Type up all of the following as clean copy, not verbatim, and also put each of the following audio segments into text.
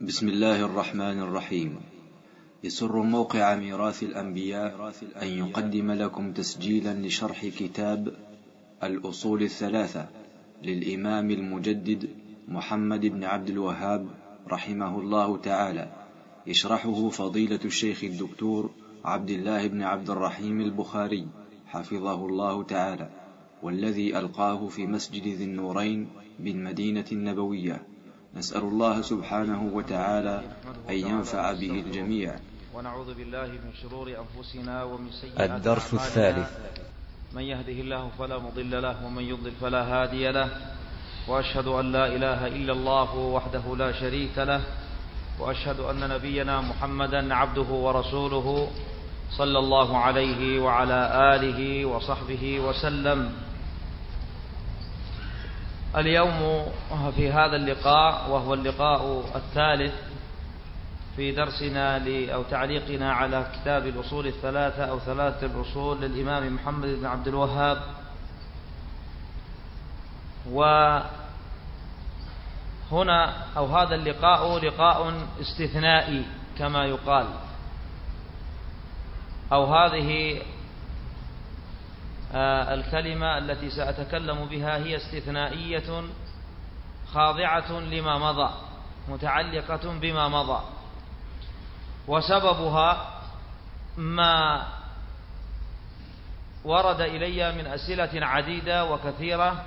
بسم الله الرحمن الرحيم. يسر موقع ميراث الأنبياء أن يقدم لكم تسجيلا لشرح كتاب الأصول الثلاثة للإمام المجدد محمد بن عبد الوهاب رحمه الله تعالى، يشرحه فضيلة الشيخ الدكتور عبد الله بن عبد الرحيم البخاري حفظه الله تعالى، والذي ألقاه في مسجد ذي النورين بالمدينة النبوية. نسأل الله سبحانه وتعالى أن ينفع به الجميع. ونعوذ بالله من شرور أنفسنا ومن سيئات الدرس الثالث. من يهده الله فلا مضل له ومن يضلل فلا هادي له، وأشهد أن لا إله إلا الله وحده لا شريك له، وأشهد أن نبينا محمدا عبده ورسوله صلى الله عليه وعلى آله وصحبه وسلم. اليوم في هذا اللقاء، وهو اللقاء الثالث في درسنا أو تعليقنا على كتاب الأصول الثلاثة أو ثلاثة الأصول للإمام محمد بن عبد الوهاب. وهنا أو هذا اللقاء لقاء استثنائي كما يقال، أو هذه الكلمة التي سأتكلم بها هي استثنائية خاضعة لما مضى، متعلقة بما مضى، وسببها ما ورد إلي من أسئلة عديدة وكثيرة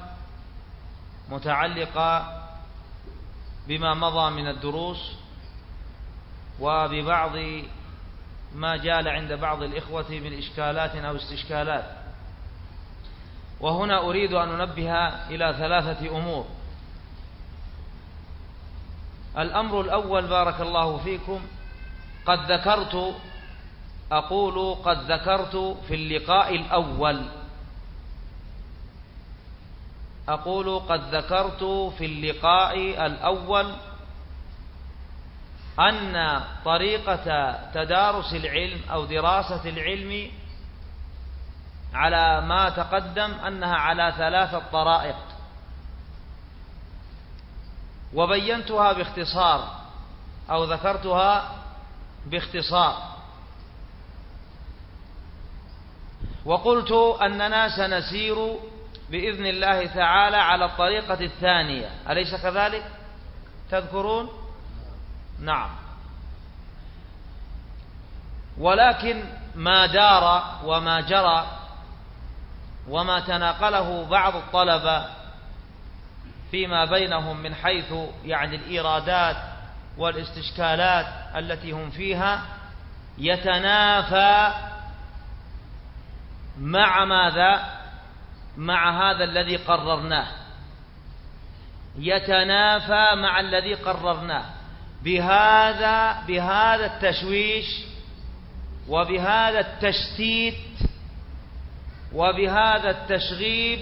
متعلقة بما مضى من الدروس، وببعض ما جال عند بعض الإخوة من إشكالات أو استشكالات. وهنا أريد أن أنبه إلى ثلاثة أمور. الأمر الأول، بارك الله فيكم، قد ذكرت في اللقاء الأول أن طريقة تدارس العلم أو دراسة العلم على ما تقدم أنها على ثلاثة طرائق، وبينتها باختصار أو ذكرتها باختصار، وقلت أننا سنسير بإذن الله تعالى على الطريقة الثانية، أليس كذلك؟ تذكرون؟ نعم. ولكن ما دار وما جرى وما تناقله بعض الطلبة فيما بينهم من حيث يعني الإيرادات والاستشكالات التي هم فيها يتنافى مع ماذا؟ مع هذا الذي قررناه، يتنافى مع الذي قررناه بهذا التشويش وبهذا التشتيت وبهذا التشغيب.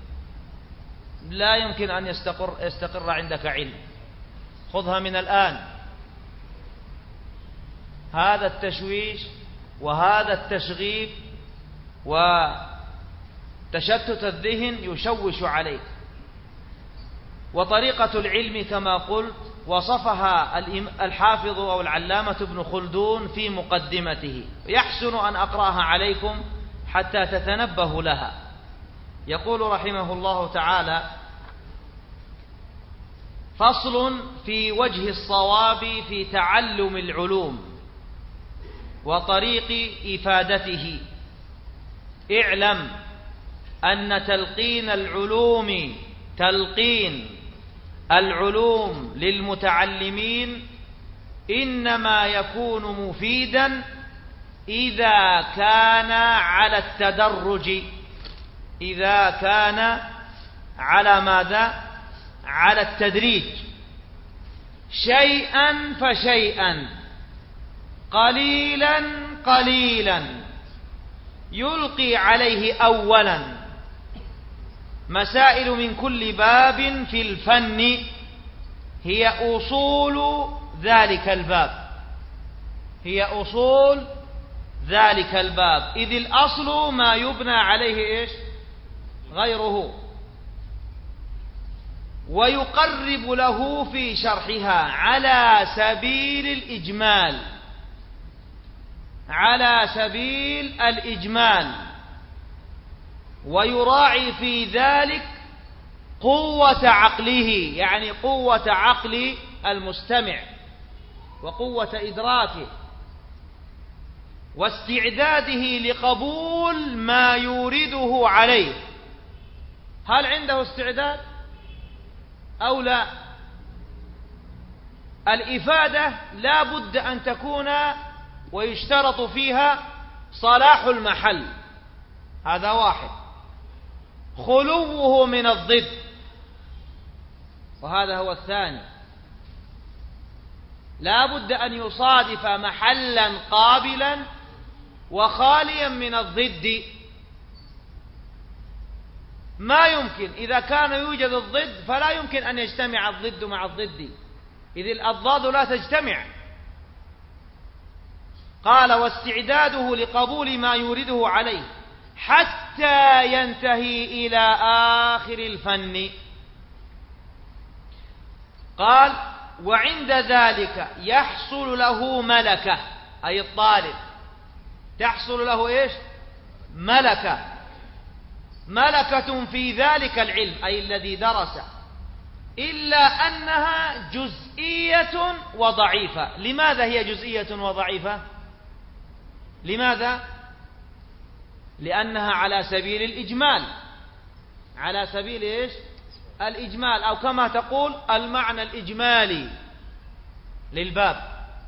لا يمكن أن يستقر عندك علم. خذها من الآن. هذا التشويش وهذا التشغيب وتشتت الذهن يشوش عليك. وطريقة العلم كما قلت وصفها الحافظ أو العلامة ابن خلدون في مقدمته، يحسن أن أقرأها عليكم حتى تتنبهوا لها. يقول رحمه الله تعالى: فصل في وجه الصواب في تعلم العلوم وطريق إفادته. اعلم أن تلقين العلوم للمتعلمين إنما يكون مفيدا إذا كان على التدرج، إذا كان على ماذا؟ على التدريج، شيئا فشيئا، قليلا قليلا، يلقي عليه أولا مسائل من كل باب في الفن هي أصول ذلك الباب، إذ الأصل ما يبنى عليه غيره. ويقرب له في شرحها على سبيل الإجمال، على سبيل الإجمال، ويراعي في ذلك قوة عقله، يعني قوة عقل المستمع وقوة إدراكه واستعداده لقبول ما يورده عليه. هل عنده استعداد أو لا؟ الإفادة لا بد أن تكون ويشترط فيها صلاح المحل، هذا واحد، خلوه من الضد، وهذا هو الثاني، لا بد أن يصادف محلا قابلا وخاليا من الضد. ما يمكن إذا كان يوجد الضد فلا يمكن أن يجتمع الضد مع الضد، إذ الأضداد لا تجتمع. قال واستعداده لقبول ما يورده عليه حتى ينتهي إلى آخر الفن. قال وعند ذلك يحصل له ملكة، أي الطالب تحصل له إيش؟ ملكة، ملكة في ذلك العلم أي الذي درس، إلا أنها جزئية وضعيفة. لماذا هي جزئية وضعيفة؟ لماذا؟ لأنها على سبيل الإجمال، على سبيل إيش؟ الإجمال، أو كما تقول المعنى الإجمالي للباب،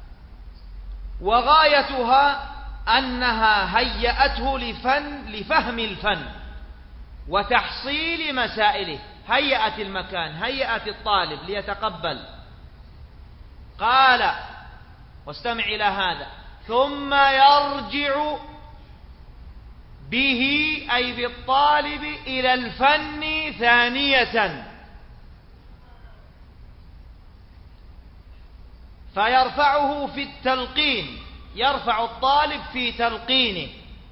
وغايتها أنها هيأته لفهم الفن وتحصيل مسائله، هيأت المكان، هيأت الطالب ليتقبل. قال واستمع إلى هذا ثم يرجع به أي بالطالب إلى الفن ثانية فيرفعه في التلقين، يرفع الطالب في تلقينه،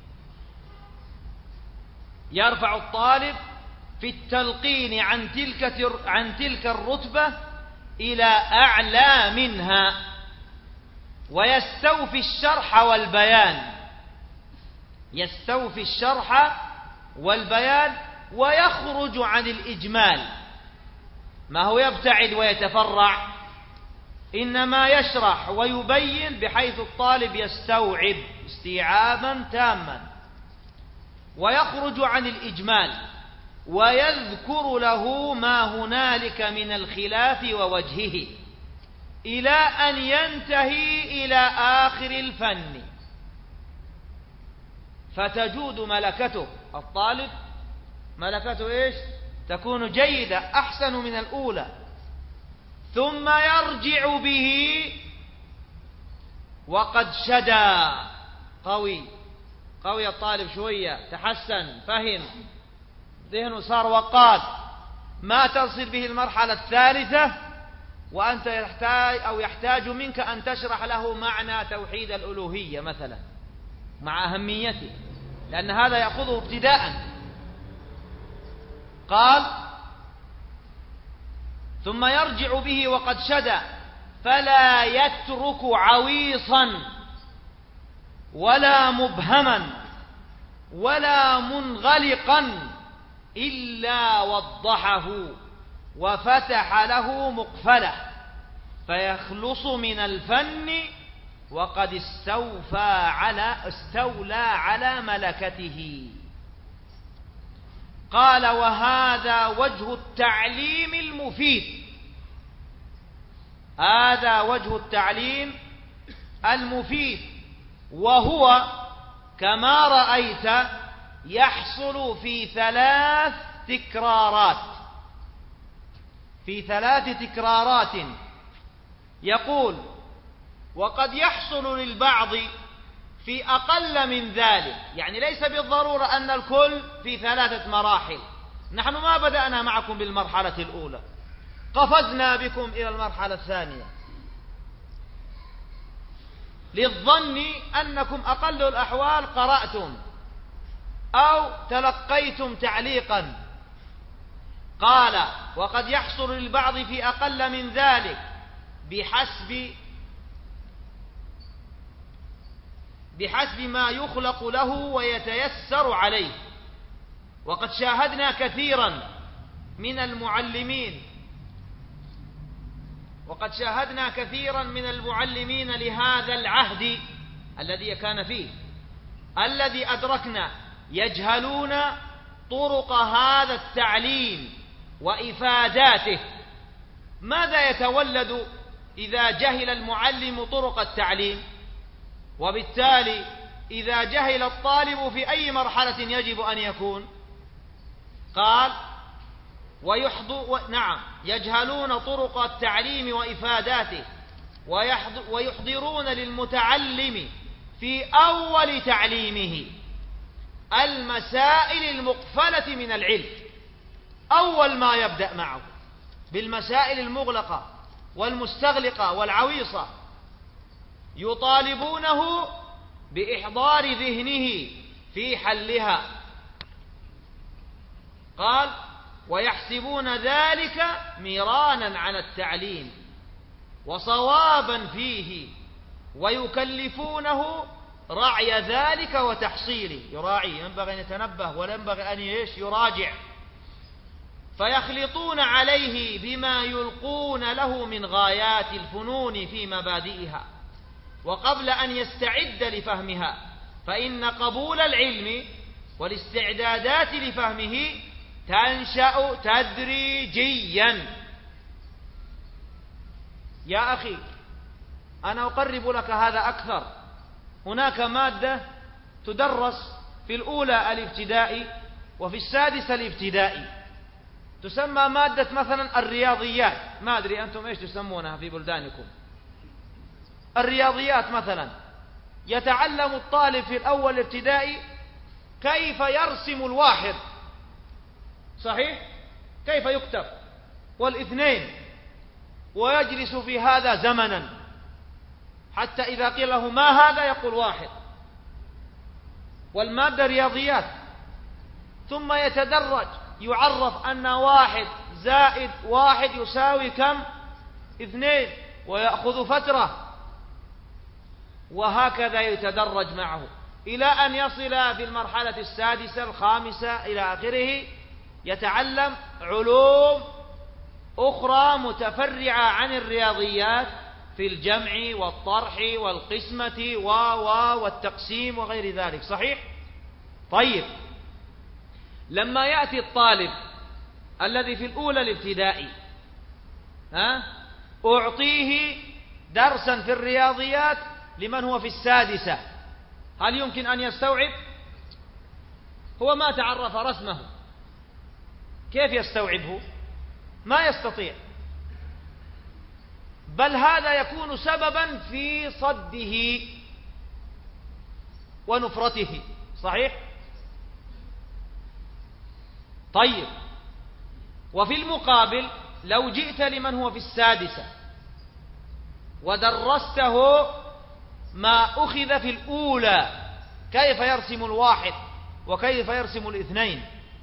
يرفع الطالب في التلقين عن تلك الرتبة إلى أعلى منها، ويستوفي الشرح والبيان، يستوفي الشرح والبيان ويخرج عن الإجمال، ما هو يبتعد ويتفرع، إنما يشرح ويبين بحيث الطالب يستوعب استيعابا تاما، ويخرج عن الإجمال ويذكر له ما هنالك من الخلاف ووجهه إلى أن ينتهي إلى آخر الفن، فتجود ملكته الطالب، ملكته إيش؟ تكون جيدة أحسن من الأولى. ثم يرجع به وقد شدا، قوي الطالب شوية، تحسن، فهم، ذهنه صار وقاد، ما تصل به المرحلة الثالثة وأنت يحتاج منك أن تشرح له معنى توحيد الألوهية مثلا مع أهميته، لأن هذا يأخذه ابتداء. قال ثم يرجع به وقد شدا فلا يترك عويصا ولا مبهما ولا منغلقا إلا وضحه وفتح له مقفله فيخلص من الفن وقد استولى على ملكته. قال وهذا وجه التعليم المفيد، هذا وجه التعليم المفيد، وهو كما رأيت يحصل في 3 تكرارات، في 3 تكرارات. يقول وقد يحصل للبعض في أقل من ذلك، يعني ليس بالضرورة أن الكل في 3 مراحل. نحن ما بدأنا معكم بالمرحلة الأولى، قفزنا بكم إلى المرحلة الثانية للظن أنكم أقل الأحوال قرأتم أو تلقيتم تعليقا. قال: وقد يحصل للبعض في أقل من ذلك بحسب ما يخلق له ويتيسر عليه. وقد شاهدنا كثيرا من المعلمين لهذا العهد الذي كان فيه، الذي أدركنا يجهلون طرق هذا التعليم وإفاداته. ماذا يتولد إذا جهل المعلم طرق التعليم؟ وبالتالي إذا جهل الطالب في أي مرحلة يجب أن يكون؟ قال: يجهلون طرق التعليم وإفاداته ويحضرون للمتعلم في أول تعليمه المسائل المقفلة من العلم. أول ما يبدأ معه بالمسائل المغلقة والمستغلقة والعويصة، يطالبونه بإحضار ذهنه في حلها. قال: ويحسبون ذلك مرانا على التعليم وصوابا فيه، ويكلفونه رعي ذلك وتحصيله. يراعي، ينبغي أن يتنبه ولا ينبغي أن يراجع. فيخلطون عليه بما يلقون له من غايات الفنون في مبادئها، وقبل أن يستعد لفهمها، فإن قبول العلم والاستعدادات لفهمه تنشأ تدريجيا. يا أخي، أنا أقرب لك هذا أكثر. هناك مادة تدرس في الأولى الابتدائي وفي السادسة الابتدائي، تسمى مادة مثلا الرياضيات. ما أدري أنتم إيش تسمونها في بلدانكم. الرياضيات مثلا، يتعلم الطالب في الأول الابتدائي كيف يرسم الواحد، صحيح؟ كيف يكتب، والاثنين، ويجلس في هذا زمنا حتى إذا قيل له ما هذا يقول واحد، والمادة رياضيات. ثم يتدرج، يعرف أن 1 زائد 1 يساوي كم؟ 2، ويأخذ فترة، وهكذا يتدرج معه إلى أن يصل في المرحلة السادسة الخامسة إلى آخره، يتعلم علوم أخرى متفرعة عن الرياضيات في الجمع والطرح والقسمة والتقسيم وغير ذلك. صحيح؟ طيب، لما يأتي الطالب الذي في الأولى الابتدائي، أعطيه درسا في الرياضيات لمن هو في السادسة، هل يمكن أن يستوعب؟ هو ما تعرف رسمه، كيف يستوعبه؟ ما يستطيع، بل هذا يكون سببا في صده ونفرته. صحيح؟ طيب، وفي المقابل لو جئت لمن هو في السادسة ودرسته ما أخذ في الأولى، كيف يرسم 1 وكيف يرسم 2،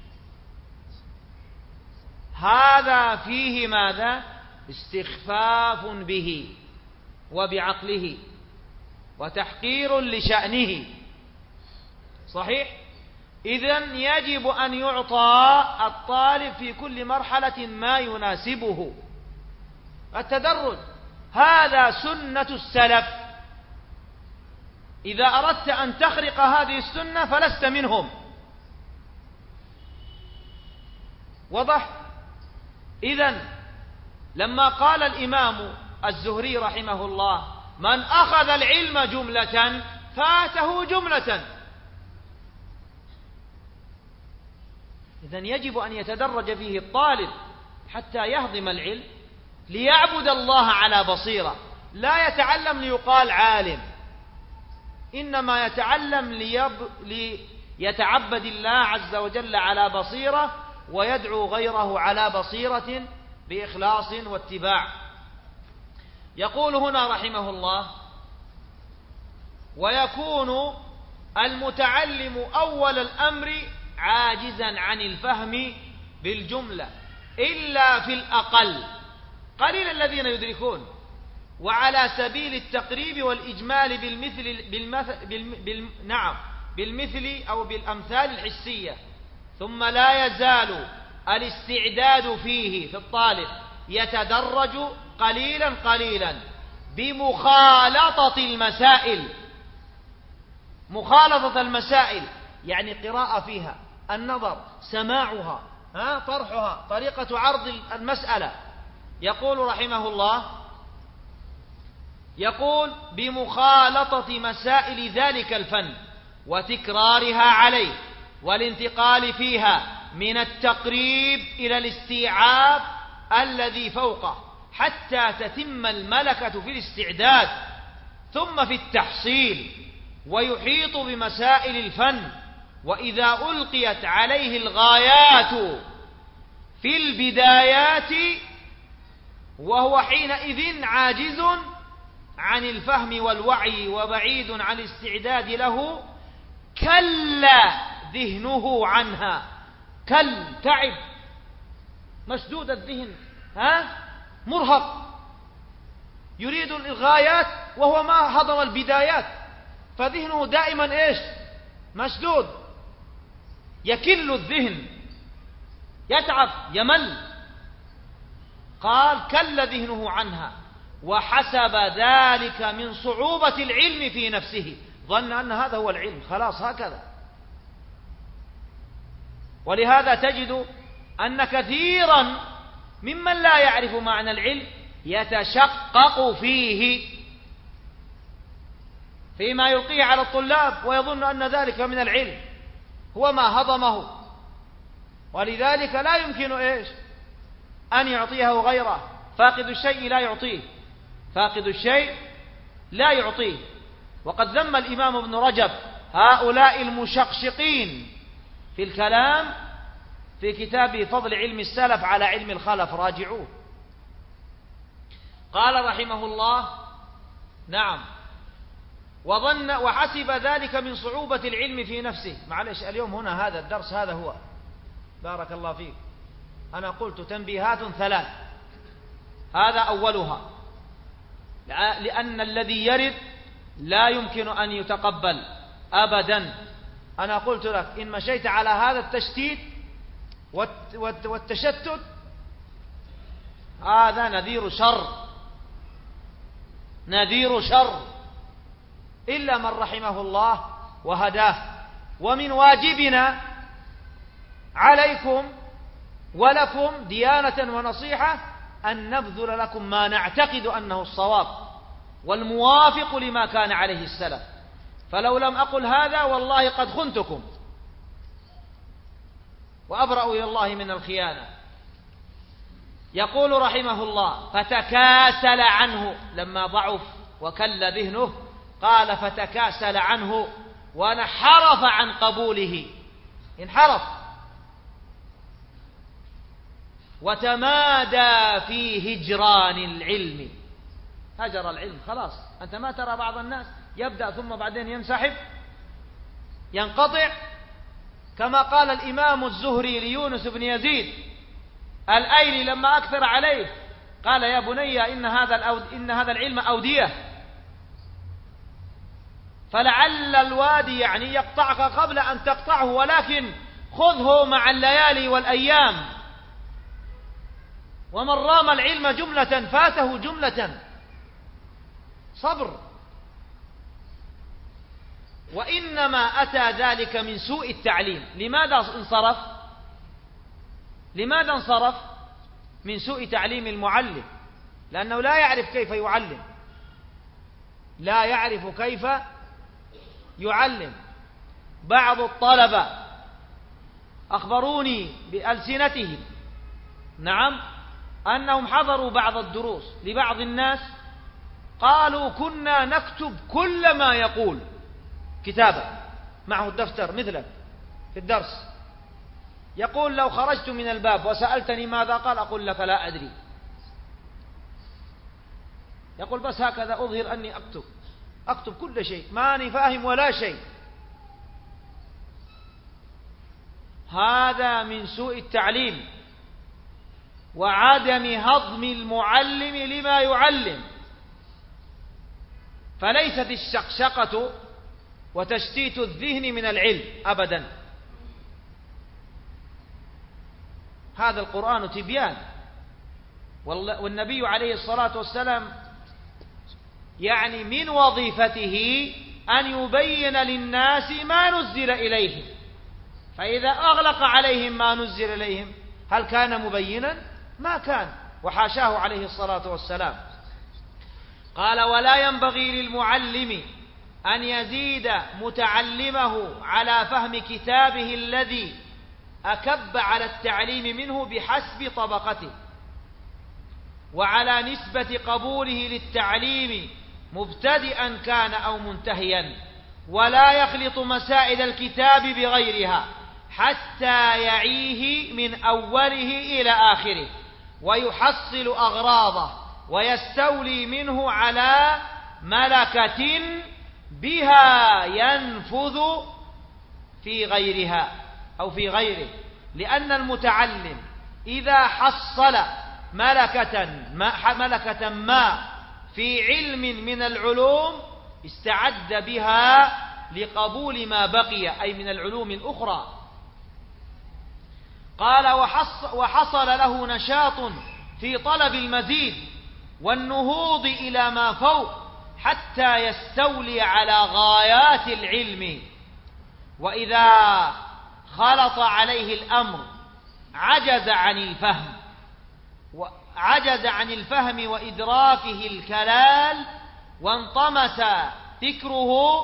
هذا فيه ماذا؟ استخفاف به وبعقله وتحقير لشأنه. صحيح؟ إذن يجب أن يعطى الطالب في كل مرحلة ما يناسبه. التدرج هذا سنة السلف، إذا أردت أن تخرق هذه السنة فلست منهم. وضح؟ إذن لما قال الإمام الزهري رحمه الله: من أخذ العلم جملة فاته جملة، إذن يجب أن يتدرج فيه الطالب حتى يهضم العلم، ليعبد الله على بصيرة، لا يتعلم ليقال عالم، إنما يتعلم ليتعبد الله عز وجل على بصيرة، ويدعو غيره على بصيرة بإخلاص واتباع. يقول هنا رحمه الله: ويكون المتعلم أول الأمر عاجزا عن الفهم بالجملة. إلا في الأقل، قليل الذين يدركون. وعلى سبيل التقريب والإجمال بالمثل أو بالأمثال الحسية. ثم لا يزال الاستعداد فيه في الطالب يتدرج قليلا قليلا بمخالطة المسائل. مخالطة المسائل يعني قراءة فيها، النظر، سماعها، طرحها، طريقة عرض المسألة. يقول رحمه الله، يقول بمخالطة مسائل ذلك الفن وتكرارها عليه والانتقال فيها من التقريب إلى الاستيعاب الذي فوقه حتى تتم الملكة في الاستعداد، ثم في التحصيل، ويحيط بمسائل الفن. وإذا ألقيت عليه الغايات في البدايات وهو حينئذ عاجز عن الفهم والوعي وبعيد عن الاستعداد له، كل ذهنه عنها. تعب، مسدود الذهن، مرهق، يريد الغايات وهو ما هضم البدايات، فذهنه دائما مسدود، يكل الذهن، يتعب، يمل. قال كل ذهنه عنها، وحسب ذلك من صعوبة العلم في نفسه، ظن أن هذا هو العلم، خلاص هكذا. ولهذا تجد أن كثيرا ممن لا يعرف معنى العلم يتشقق فيما يلقيه على الطلاب، ويظن أن ذلك من العلم، هو ما هضمه، ولذلك لا يمكن أن يعطيه غيره. فاقد الشيء لا يعطيه. وقد ذم الإمام ابن رجب هؤلاء المشقشقين في الكلام في كتابه فضل علم السلف على علم الخلف، راجعوه. قال رحمه الله: نعم، وحسب ذلك من صعوبة العلم في نفسه. معلش اليوم هنا هذا الدرس هذا هو، بارك الله فيك. أنا قلت تنبيهات 3، هذا أولها، لأن الذي يرد لا يمكن أن يتقبل أبدا. أنا قلت لك إن مشيت على هذا التشتيت والتشتت، هذا نذير شر إلا من رحمه الله وهداه. ومن واجبنا عليكم ولكم ديانة ونصيحة أن نبذل لكم ما نعتقد أنه الصواب والموافق لما كان عليه السلف. فلو لم أقل هذا والله قد خنتكم، وأبرأ إلى الله من الخيانة. يقول رحمه الله: فتكاسل عنه، لما ضعف وكل ذهنه قال فتكاسل عنه وانحرف عن قبوله، انحرف وتمادى في هجران العلم. هجر العلم، خلاص. أنت ما ترى بعض الناس يبدأ ثم بعدين ينسحب، ينقطع، كما قال الإمام الزهري ليونس بن يزيد الأيلي لما أكثر عليه، قال: يا بني إن هذا العلم أودية، فلعل الوادي يعني يقطعك قبل أن تقطعه، ولكن خذه مع الليالي والأيام. ومن رام العلم جملة فاته جملة. صبر. وإنما أتى ذلك من سوء التعليم. لماذا انصرف؟ من سوء تعليم المعلم، لأنه لا يعرف كيف يعلم. بعض الطلبة أخبروني بألسنتهم، نعم، أنهم حضروا بعض الدروس لبعض الناس، قالوا: كنا نكتب كل ما يقول كتابة، معه الدفتر مثلك في الدرس، يقول: لو خرجت من الباب وسألتني ماذا قال أقول لك لا أدري. يقول: بس هكذا أظهر أني أكتب كل شيء، ماني فاهم ولا شيء. هذا من سوء التعليم. وعدم هضم المعلم لما يعلم، فليست الشقشقة وتشتيت الذهن من العلم أبدا. هذا القرآن تبيان، والنبي عليه الصلاة والسلام يعني من وظيفته أن يبين للناس ما نزل إليهم، فإذا أغلق عليهم ما نزل إليهم هل كان مبينا؟ ما كان، وحاشاه عليه الصلاة والسلام. قال: ولا ينبغي للمعلم أن يزيد متعلمه على فهم كتابه الذي أكب على التعليم منه بحسب طبقته، وعلى نسبة قبوله للتعليم مبتدئا كان أو منتهيا، ولا يخلط مسائل الكتاب بغيرها حتى يعيه من أوله إلى آخره، ويحصل أغراضه ويستولي منه على ملكة بها ينفذ في غيرها أو في غيره، لأن المتعلم إذا حصل ملكة ما في علم من العلوم استعد بها لقبول ما بقي، أي من العلوم الأخرى. قال: وحصل له نشاط في طلب المزيد والنهوض إلى ما فوق حتى يستولي على غايات العلم، وإذا خلط عليه الأمر عجز عن الفهم وإدراكه الكلال، وانطمس فكره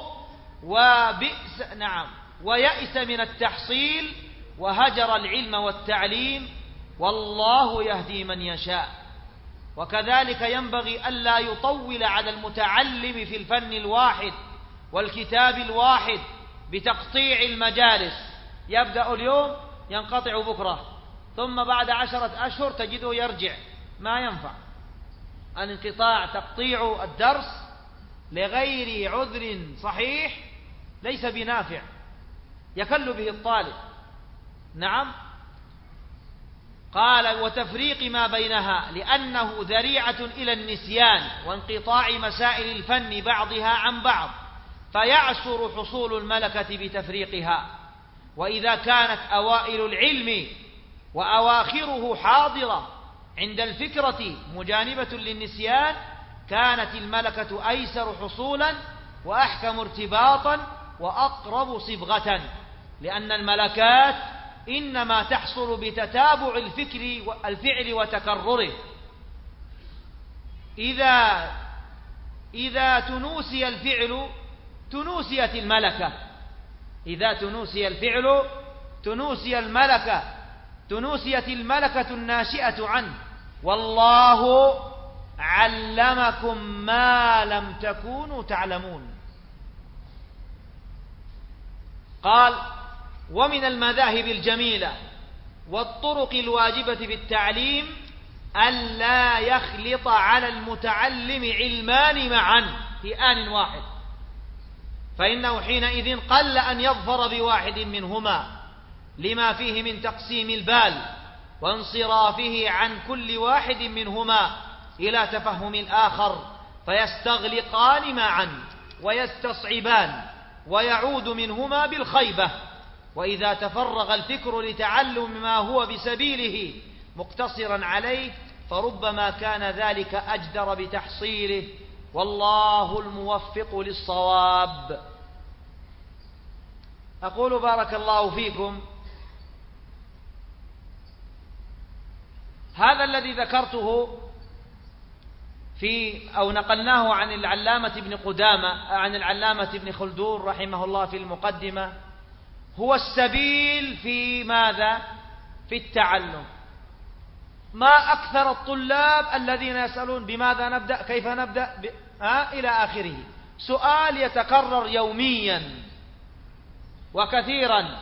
ويأس من التحصيل، وهجر العلم والتعليم، والله يهدي من يشاء. وكذلك ينبغي ألا يطول على المتعلم في الفن الواحد والكتاب الواحد بتقطيع المجالس، يبدأ اليوم ينقطع بكرة، ثم بعد 10 أشهر تجده يرجع. ما ينفع الانقطاع، تقطيع الدرس لغير عذر صحيح ليس بنافع، يكل به الطالب. نعم. قال: وتفريق ما بينها، لأنه ذريعة إلى النسيان وانقطاع مسائل الفن بعضها عن بعض، فيعسر حصول الملكة بتفريقها. وإذا كانت أوائل العلم وأواخره حاضرة عند الفكرة مجانبة للنسيان، كانت الملكة أيسر حصولا وأحكم ارتباطا وأقرب صبغة، لأن الملكات إنما تحصل بتتابع الفعل وتكرره. إذا تنوسي الفعل تنوسيت الملكة، إذا تنوسي الفعل تنوسيت الملكة الناشئة عنه. والله علمكم ما لم تكونوا تعلمون. قال: ومن المذاهب الجميلة والطرق الواجبة في التعليم ألا يخلط على المتعلم علمان معا في آن واحد، فإنه حينئذ قل أن يظفر بواحد منهما، لما فيه من تقسيم البال وانصرافه عن كل واحد منهما إلى تفهم الآخر، فيستغلقان معا ويستصعبان، ويعود منهما بالخيبة. وإذا تفرغ الفكر لتعلم ما هو بسبيله مقتصرا عليه، فربما كان ذلك أجدر بتحصيله، والله الموفق للصواب. أقول بارك الله فيكم، هذا الذي ذكرته أو نقلناه عن العلامة ابن قدامة عن العلامة ابن خلدون رحمه الله في المقدمة، هو السبيل في ماذا؟ في التعلم. ما أكثر الطلاب الذين يسألون بماذا نبدأ، كيف نبدأ، إلى آخره، سؤال يتكرر يوميا وكثيرا: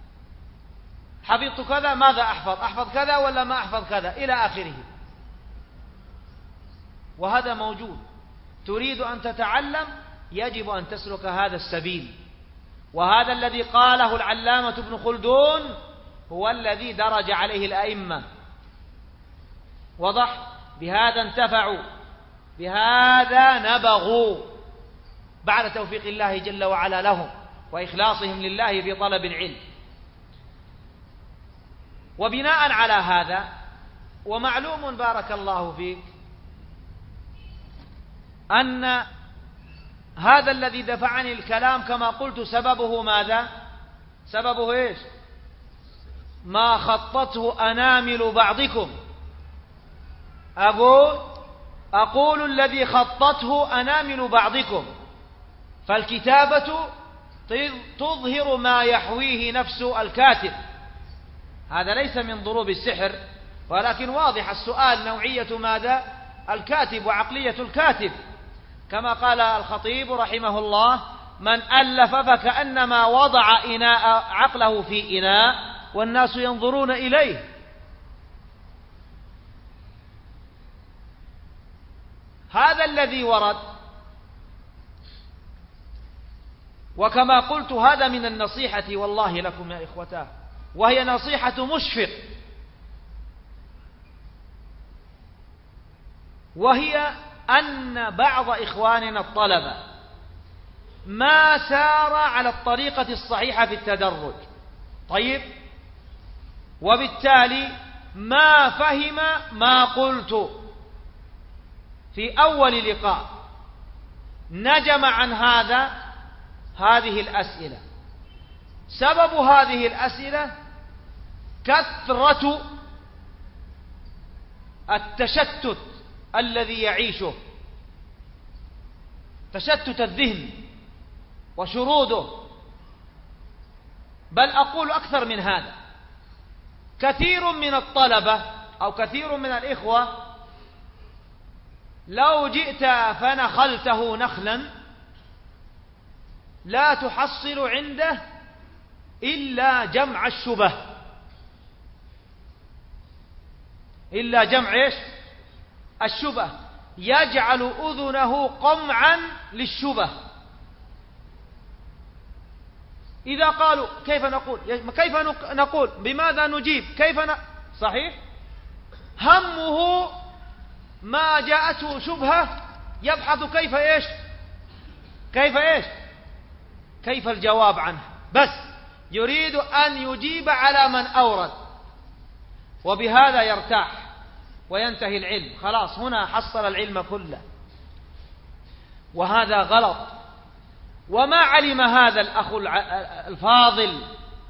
حفظت كذا، ماذا أحفظ كذا ولا ما أحفظ كذا، إلى آخره. وهذا موجود. تريد أن تتعلم يجب أن تسلك هذا السبيل، وهذا الذي قاله العلامة ابن خلدون هو الذي درج عليه الأئمة. وضح؟ بهذا انتفعوا، بهذا نبغوا، بعد توفيق الله جل وعلا لهم وإخلاصهم لله في طلب العلم. وبناء على هذا، ومعلوم بارك الله فيك أن هذا الذي دفعني الكلام كما قلت سببه ماذا؟ سببه إيش؟ ما خطته أنامل بعضكم. أقول الذي خطته أنامل بعضكم، فالكتابة تظهر ما يحويه نفس الكاتب. هذا ليس من ضروب السحر، ولكن واضح السؤال نوعية ماذا؟ الكاتب وعقلية الكاتب، كما قال الخطيب رحمه الله: من ألف فكأنما وضع عقله في إناء والناس ينظرون إليه. هذا الذي ورد، وكما قلت هذا من النصيحة والله لكم يا إخوتاه، وهي نصيحة مشفق، وهي أن بعض إخواننا الطلبة ما سار على الطريقة الصحيحة في التدرج، طيب، وبالتالي ما فهم ما قلت في أول لقاء، نجم عن هذه الأسئلة. سبب هذه الأسئلة كثرة التشتت الذي يعيشه، تشتت الذهن وشروده. بل أقول أكثر من هذا، كثير من الطلبة أو كثير من الإخوة لو جئت فنخلته نخلا لا تحصل عنده إلا جمع الشبه، إلا جمع إيش؟ الشبه، يجعل أذنه قمعا للشبه. إذا قالوا كيف نقول بماذا نجيب صحيح، همه ما جاءته شبهة يبحث كيف الجواب عنه، بس يريد أن يجيب على من أورد، وبهذا يرتاح وينتهي العلم، خلاص هنا حصل العلم كله. وهذا غلط. وما علم هذا الأخ الفاضل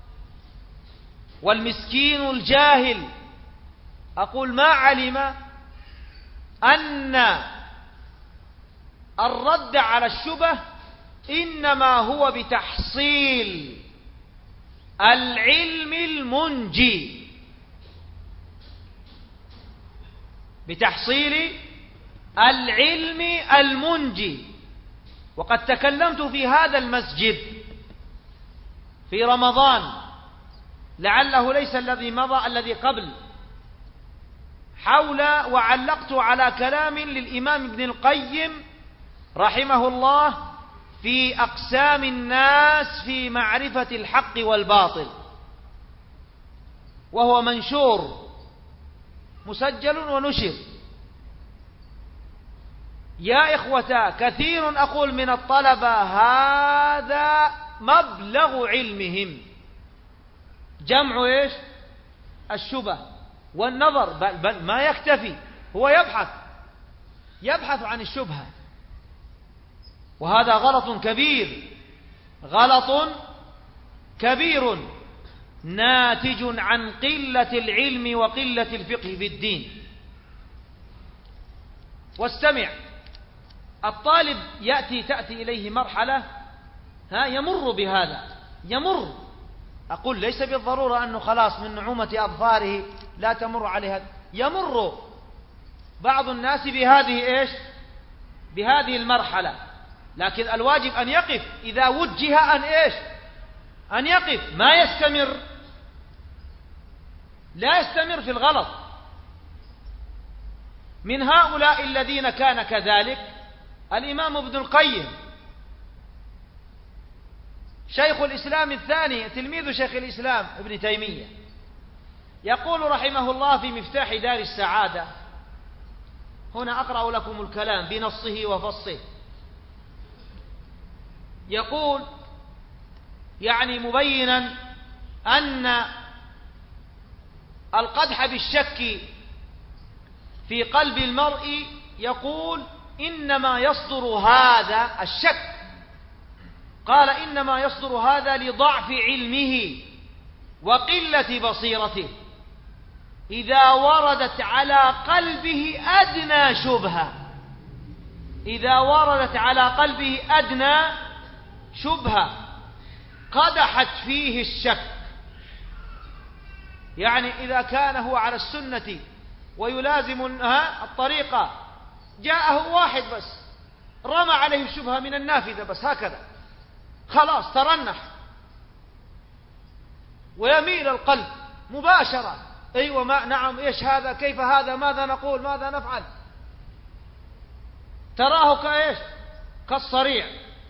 والمسكين الجاهل، أقول ما علم أن الرد على الشبه إنما هو بتحصيل العلم المنجي، بتحصيل العلم المنجي. وقد تكلمت في هذا المسجد في رمضان، لعله ليس الذي مضى، الذي قبل، وعلقت على كلام للإمام ابن القيم رحمه الله في أقسام الناس في معرفة الحق والباطل، وهو منشور مسجل ونشر. يا إخوتا، كثير أقول من الطلبة هذا مبلغ علمهم، جمع إيش؟ الشبه والنظر، بل ما يكتفي، هو يبحث عن الشبهة، وهذا غلط كبير ناتج عن قلة العلم وقلة الفقه في الدين. واستمع، الطالب تأتي إليه مرحلة يمر بهذا، أقول ليس بالضرورة أنه خلاص من نعومة أظفاره لا تمر عليها، يمر بعض الناس بهذه المرحلة، لكن الواجب أن يقف إذا وجه أن يقف، ما يستمر، لا يستمر في الغلط. من هؤلاء الذين كان كذلك الإمام ابن القيم، شيخ الإسلام الثاني، تلميذ شيخ الإسلام ابن تيمية، يقول رحمه الله في مفتاح دار السعادة: هنا أقرأ لكم الكلام بنصه وفصه. يقول يعني مبينا أن القدح بالشك في قلب المرء، يقول إنما يصدر هذا الشك، قال إنما يصدر هذا لضعف علمه وقلة بصيرته، إذا وردت على قلبه أدنى شبهة، إذا وردت على قلبه أدنى شبهة قدحت فيه الشك. يعني إذا كان هو على السنة ويلازم الطريقة، جاءه واحد بس رمى عليه الشبهة من النافذة بس هكذا، خلاص ترنح ويميل القلب مباشرة، أيوة ما نعم إيش هذا، كيف هذا، ماذا نقول، ماذا نفعل، تراه كإيش كالصريع،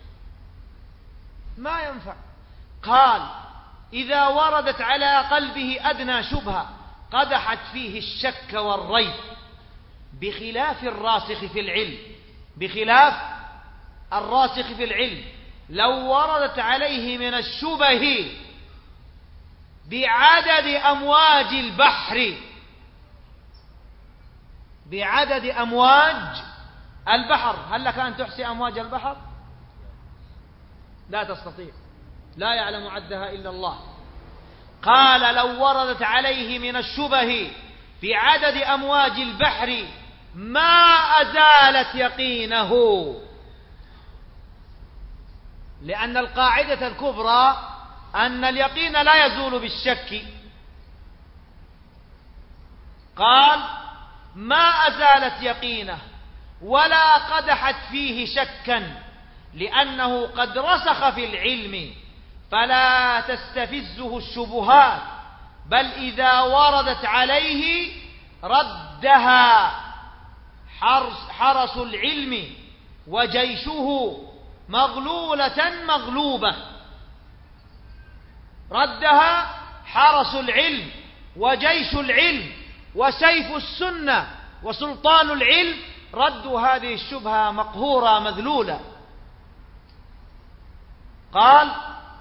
ما ينفع. قال إذا وردت على قلبه أدنى شبهة قدحت فيه الشك والريب، بخلاف الراسخ في العلم، بخلاف الراسخ في العلم لو وردت عليه من الشبه بعدد أمواج البحر، بعدد أمواج البحر. هل لك أن تحصي أمواج البحر؟ لا تستطيع، لا يعلم عدها إلا الله. قال لو وردت عليه من الشبه بعدد أمواج البحر ما أزالت يقينه، لأن القاعدة الكبرى أن اليقين لا يزول بالشك. قال ما أزالت يقينه ولا قدحت فيه شكا، لأنه قد رسخ في العلم فلا تستفزه الشبهات، بل إذا وردت عليه ردها حرس العلم وجيشه مغلولة مغلوبة، ردها حرس العلم وجيش العلم وسيف السنة وسلطان العلم، ردوا هذه الشبهة مقهورة مذلولة. قال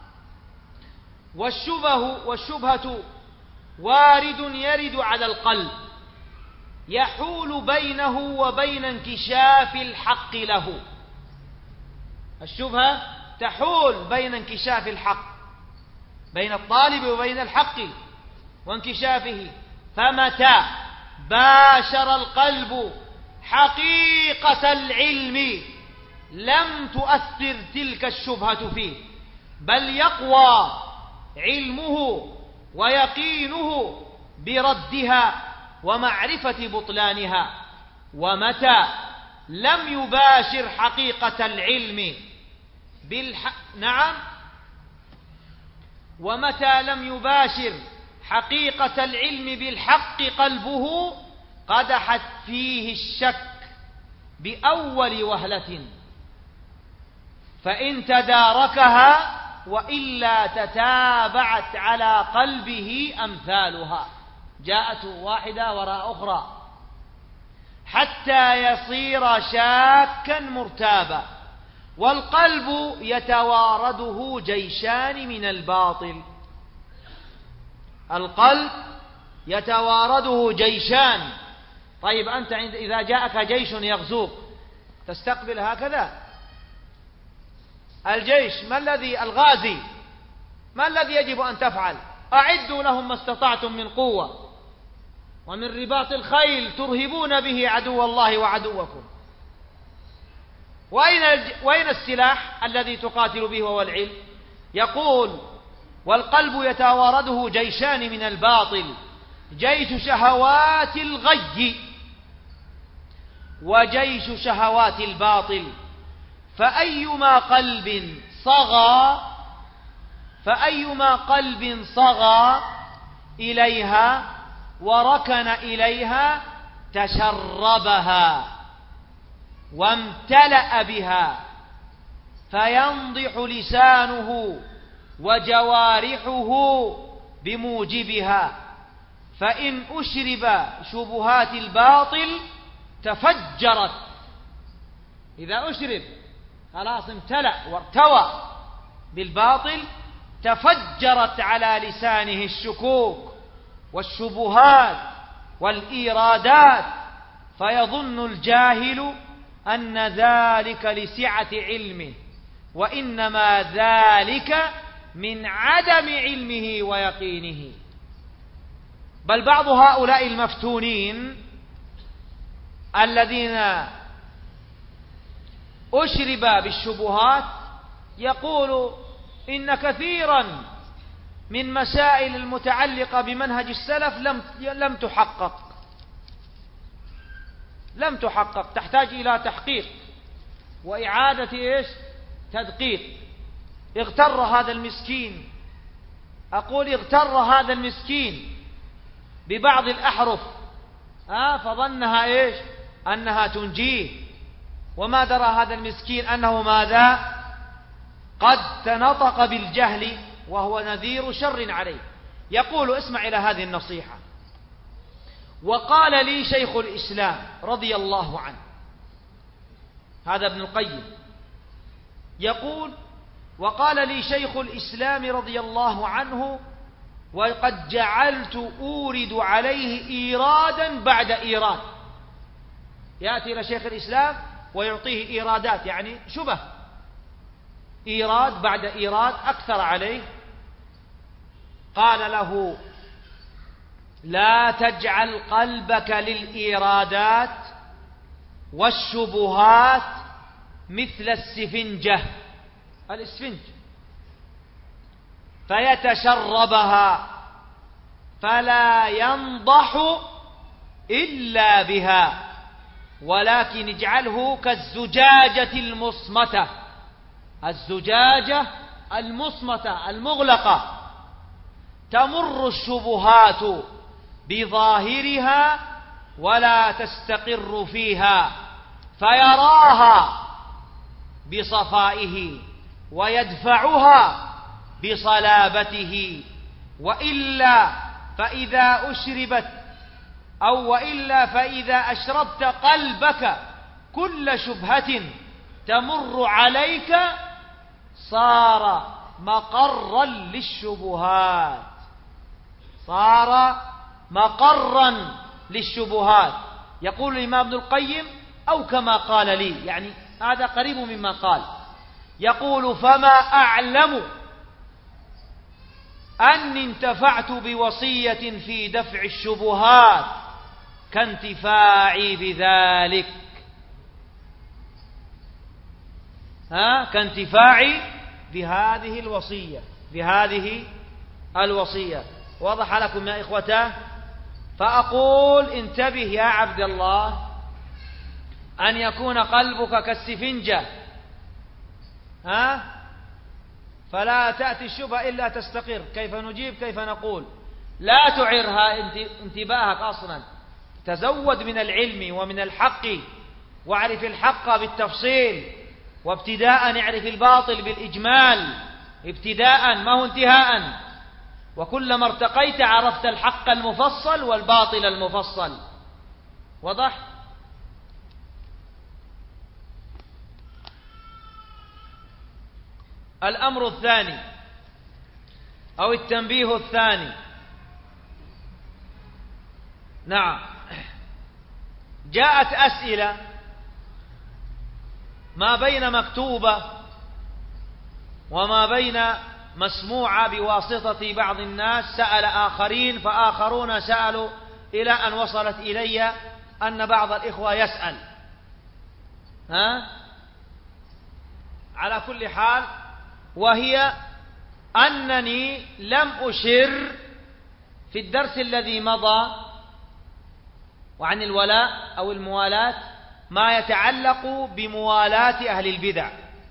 والشبهة وارد يرد على القلب يحول بينه وبين انكشاف الحق له. الشبهة تحول بين انكشاف الحق، بين الطالب وبين الحق وانكشافه، فمتى باشر القلب حقيقة العلم لم تؤثر تلك الشبهة فيه، بل يقوى علمه ويقينه بردها ومعرفة بطلانها. ومتى لم يباشر حقيقة العلم ومتى لم يباشر حقيقة العلم بالحق قلبه قدحت فيه الشك بأول وهلة، فإن تداركها وإلا تتابعت على قلبه أمثالها، جاءت واحدة وراء أخرى حتى يصير شاكا مرتابا. والقلب يتوارده جيشان من الباطل، القلب يتوارده جيشان. طيب أنت إذا جاءك جيش يغزوك تستقبل هكذا؟ الجيش الغازي ما الذي يجب أن تفعل؟ أعدوا لهم ما استطعتم من قوة ومن رباط الخيل ترهبون به عدو الله وعدوكم. وأين السلاح الذي تقاتل به وهو العلم؟ يقول والقلب يتوارده جيشان من الباطل، جيش شهوات الغي وجيش شهوات الباطل، فأيما قلب صغى إليها وركن إليها تشربها وامتلأ بها، فينضح لسانه وجوارحه بموجبها، فإن أشرب شبهات الباطل تفجرت، إذا أشرب خلاص امتلأ وارتوى بالباطل تفجرت على لسانه الشكوك والشبهات والإيرادات، فيظن الجاهل أن ذلك لسعة علمه، وإنما ذلك من عدم علمه ويقينه. بل بعض هؤلاء المفتونين الذين أشرب بالشبهات يقول إن كثيرا من مسائل المتعلقة بمنهج السلف لم تحقق، تحتاج إلى تحقيق وإعادة تدقيق. اغتر هذا المسكين، أقول اغتر هذا المسكين ببعض الأحرف فظنها أنها تنجيه، وما درى هذا المسكين أنه ماذا؟ قد تنطق بالجهل وهو نذير شر عليه. يقول اسمع إلى هذه النصيحة: وقال لي شيخ الإسلام رضي الله عنه، هذا ابن القيم يقول: وقال لي شيخ الإسلام رضي الله عنه وقد جعلت أورد عليه إيرادا بعد إيراد. يأتي إلى شيخ الإسلام ويعطيه إيرادات، يعني شبه، إيراد بعد إيراد أكثر عليه. قال له: لا تجعل قلبك للإيرادات والشبهات مثل السفنجة، الإسفنج، فيتشربها فلا ينضح إلا بها، ولكن اجعله كالزجاجة المصمتة، الزجاجة المصمتة المغلقة، تمر الشبهات بظاهرها ولا تستقر فيها، فيراها بصفائه ويدفعها بصلابته، وإلا فإذا أشربت قلبك كل شبهة تمر عليك صار مقرا للشبهات، صار مقرا للشبهات. يقول الإمام ابن القيم: أو كما قال لي، يعني هذا قريب مما قال. يقول: فما أعلم أني انتفعت بوصية في دفع الشبهات كانتفاعي بذلك، كانتفاعي بهذه الوصية. وضح لكم يا إخوتاه؟ فأقول انتبه يا عبد الله أن يكون قلبك كالسفنجة، فلا تأتي الشبهة إلا تستقر. كيف نجيب؟ كيف نقول؟ لا تعرها انتباهك أصلا، تزود من العلم ومن الحق، واعرف الحق بالتفصيل، وابتداء اعرف الباطل بالإجمال، ابتداء ما هو انتهاء. وكلما ارتقيت عرفت الحق المفصل والباطل المفصل. وضح؟ الأمر الثاني أو التنبيه الثاني، نعم، جاءت أسئلة ما بين مكتوبة وما بين مسموعة بواسطة بعض الناس، سأل آخرين، فآخرون سألوا، إلى أن وصلت إلي أن بعض الإخوة يسأل. على كل حال، وهي أنني لم أشر في الدرس الذي مضى وعن الولاء أو الموالاة ما يتعلق بموالاة أهل البدع،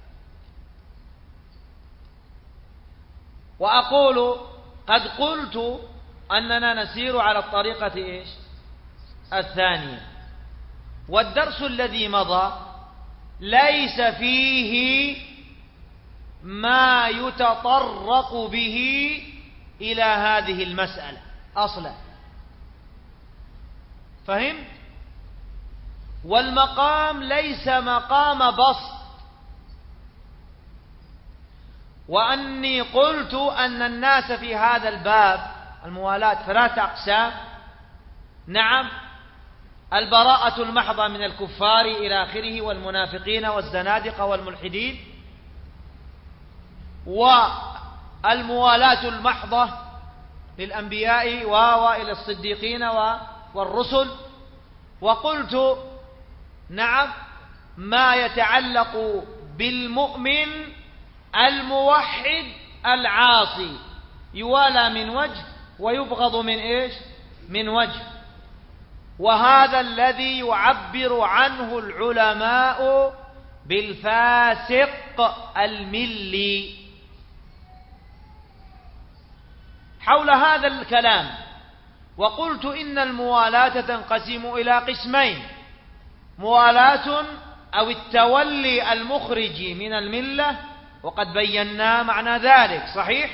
وأقول قد قلت أننا نسير على الطريقة الثانية، والدرس الذي مضى ليس فيه ما يتطرق به إلى هذه المسألة أصلا، فهمت؟ والمقام ليس مقام بسط. وأني قلت أن الناس في هذا الباب الموالاة 3 أقسام. نعم، البراءة المحضة من الكفار إلى آخره والمنافقين والزنادقة والملحدين، والموالاة المحضة للأنبياء وإلى الصديقين والرسل. وقلت نعم ما يتعلق بالمؤمن الموحد العاصي يوالى من وجه ويبغض من إيش؟ من وجه. وهذا الذي يعبر عنه العلماء بالفاسق الملي. حول هذا الكلام وقلت إن الموالاة تنقسم إلى قسمين: موالاة أو التولي المخرج من الملة، وقد بينا معنى ذلك صحيح.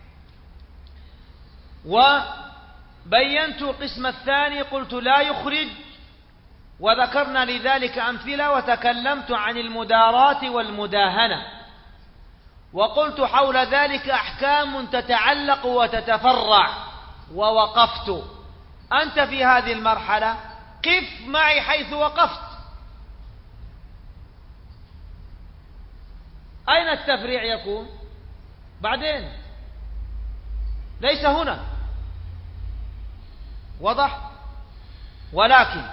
وبينت القسم الثاني قلت لا يخرج، وذكرنا لذلك أمثلة، وتكلمت عن المداراة والمداهنة، وقلت حول ذلك أحكام تتعلق وتتفرع. ووقفت. أنت في هذه المرحلة قف معي حيث وقفت. أين التفريع يكون؟ بعدين، ليس هنا. وضح؟ ولكن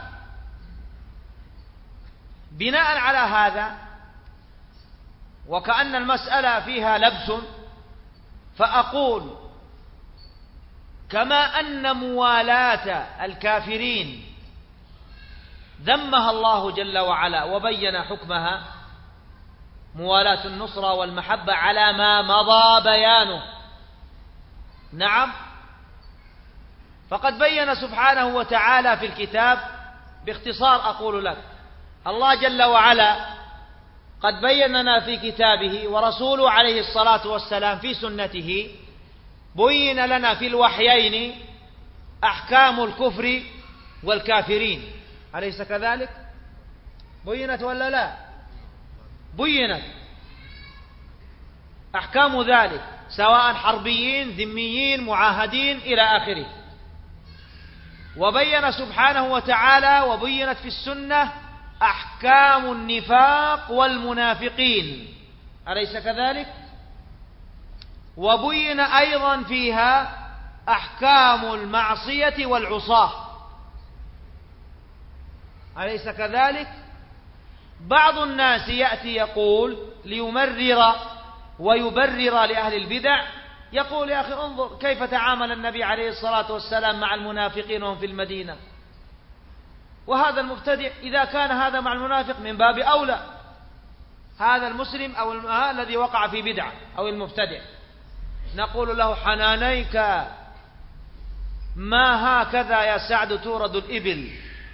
بناء على هذا، وكأن المسألة فيها لبس، فأقول كما أن موالاة الكافرين ذمها الله جل وعلا وبين حكمها، موالاة النصرة والمحبة على ما مضى بيانه، نعم، فقد بين سبحانه وتعالى في الكتاب. باختصار أقول لك، الله جل وعلا قد بين لنا في كتابه، ورسوله عليه الصلاة والسلام في سنته بين لنا في الوحيين أحكام الكفر والكافرين. أليس كذلك؟ بينت ولا لا؟ بينت أحكام ذلك، سواء حربيين ذميين معاهدين إلى آخره. وبين سبحانه وتعالى وبينت في السنة أحكام النفاق والمنافقين. أليس كذلك؟ وبين أيضا فيها أحكام المعصية والعصاة. أليس كذلك؟ بعض الناس يأتي يقول ليمرر ويبرر لأهل البدع، يقول يا أخي انظر كيف تعامل النبي عليه الصلاة والسلام مع المنافقين وهم في المدينة، وهذا المبتدع إذا كان هذا مع المنافق من باب أولى هذا المسلم أو الذي وقع في بدعة أو المبتدع. نقول له حنانيك، ما هكذا يا سعد تورد الإبل،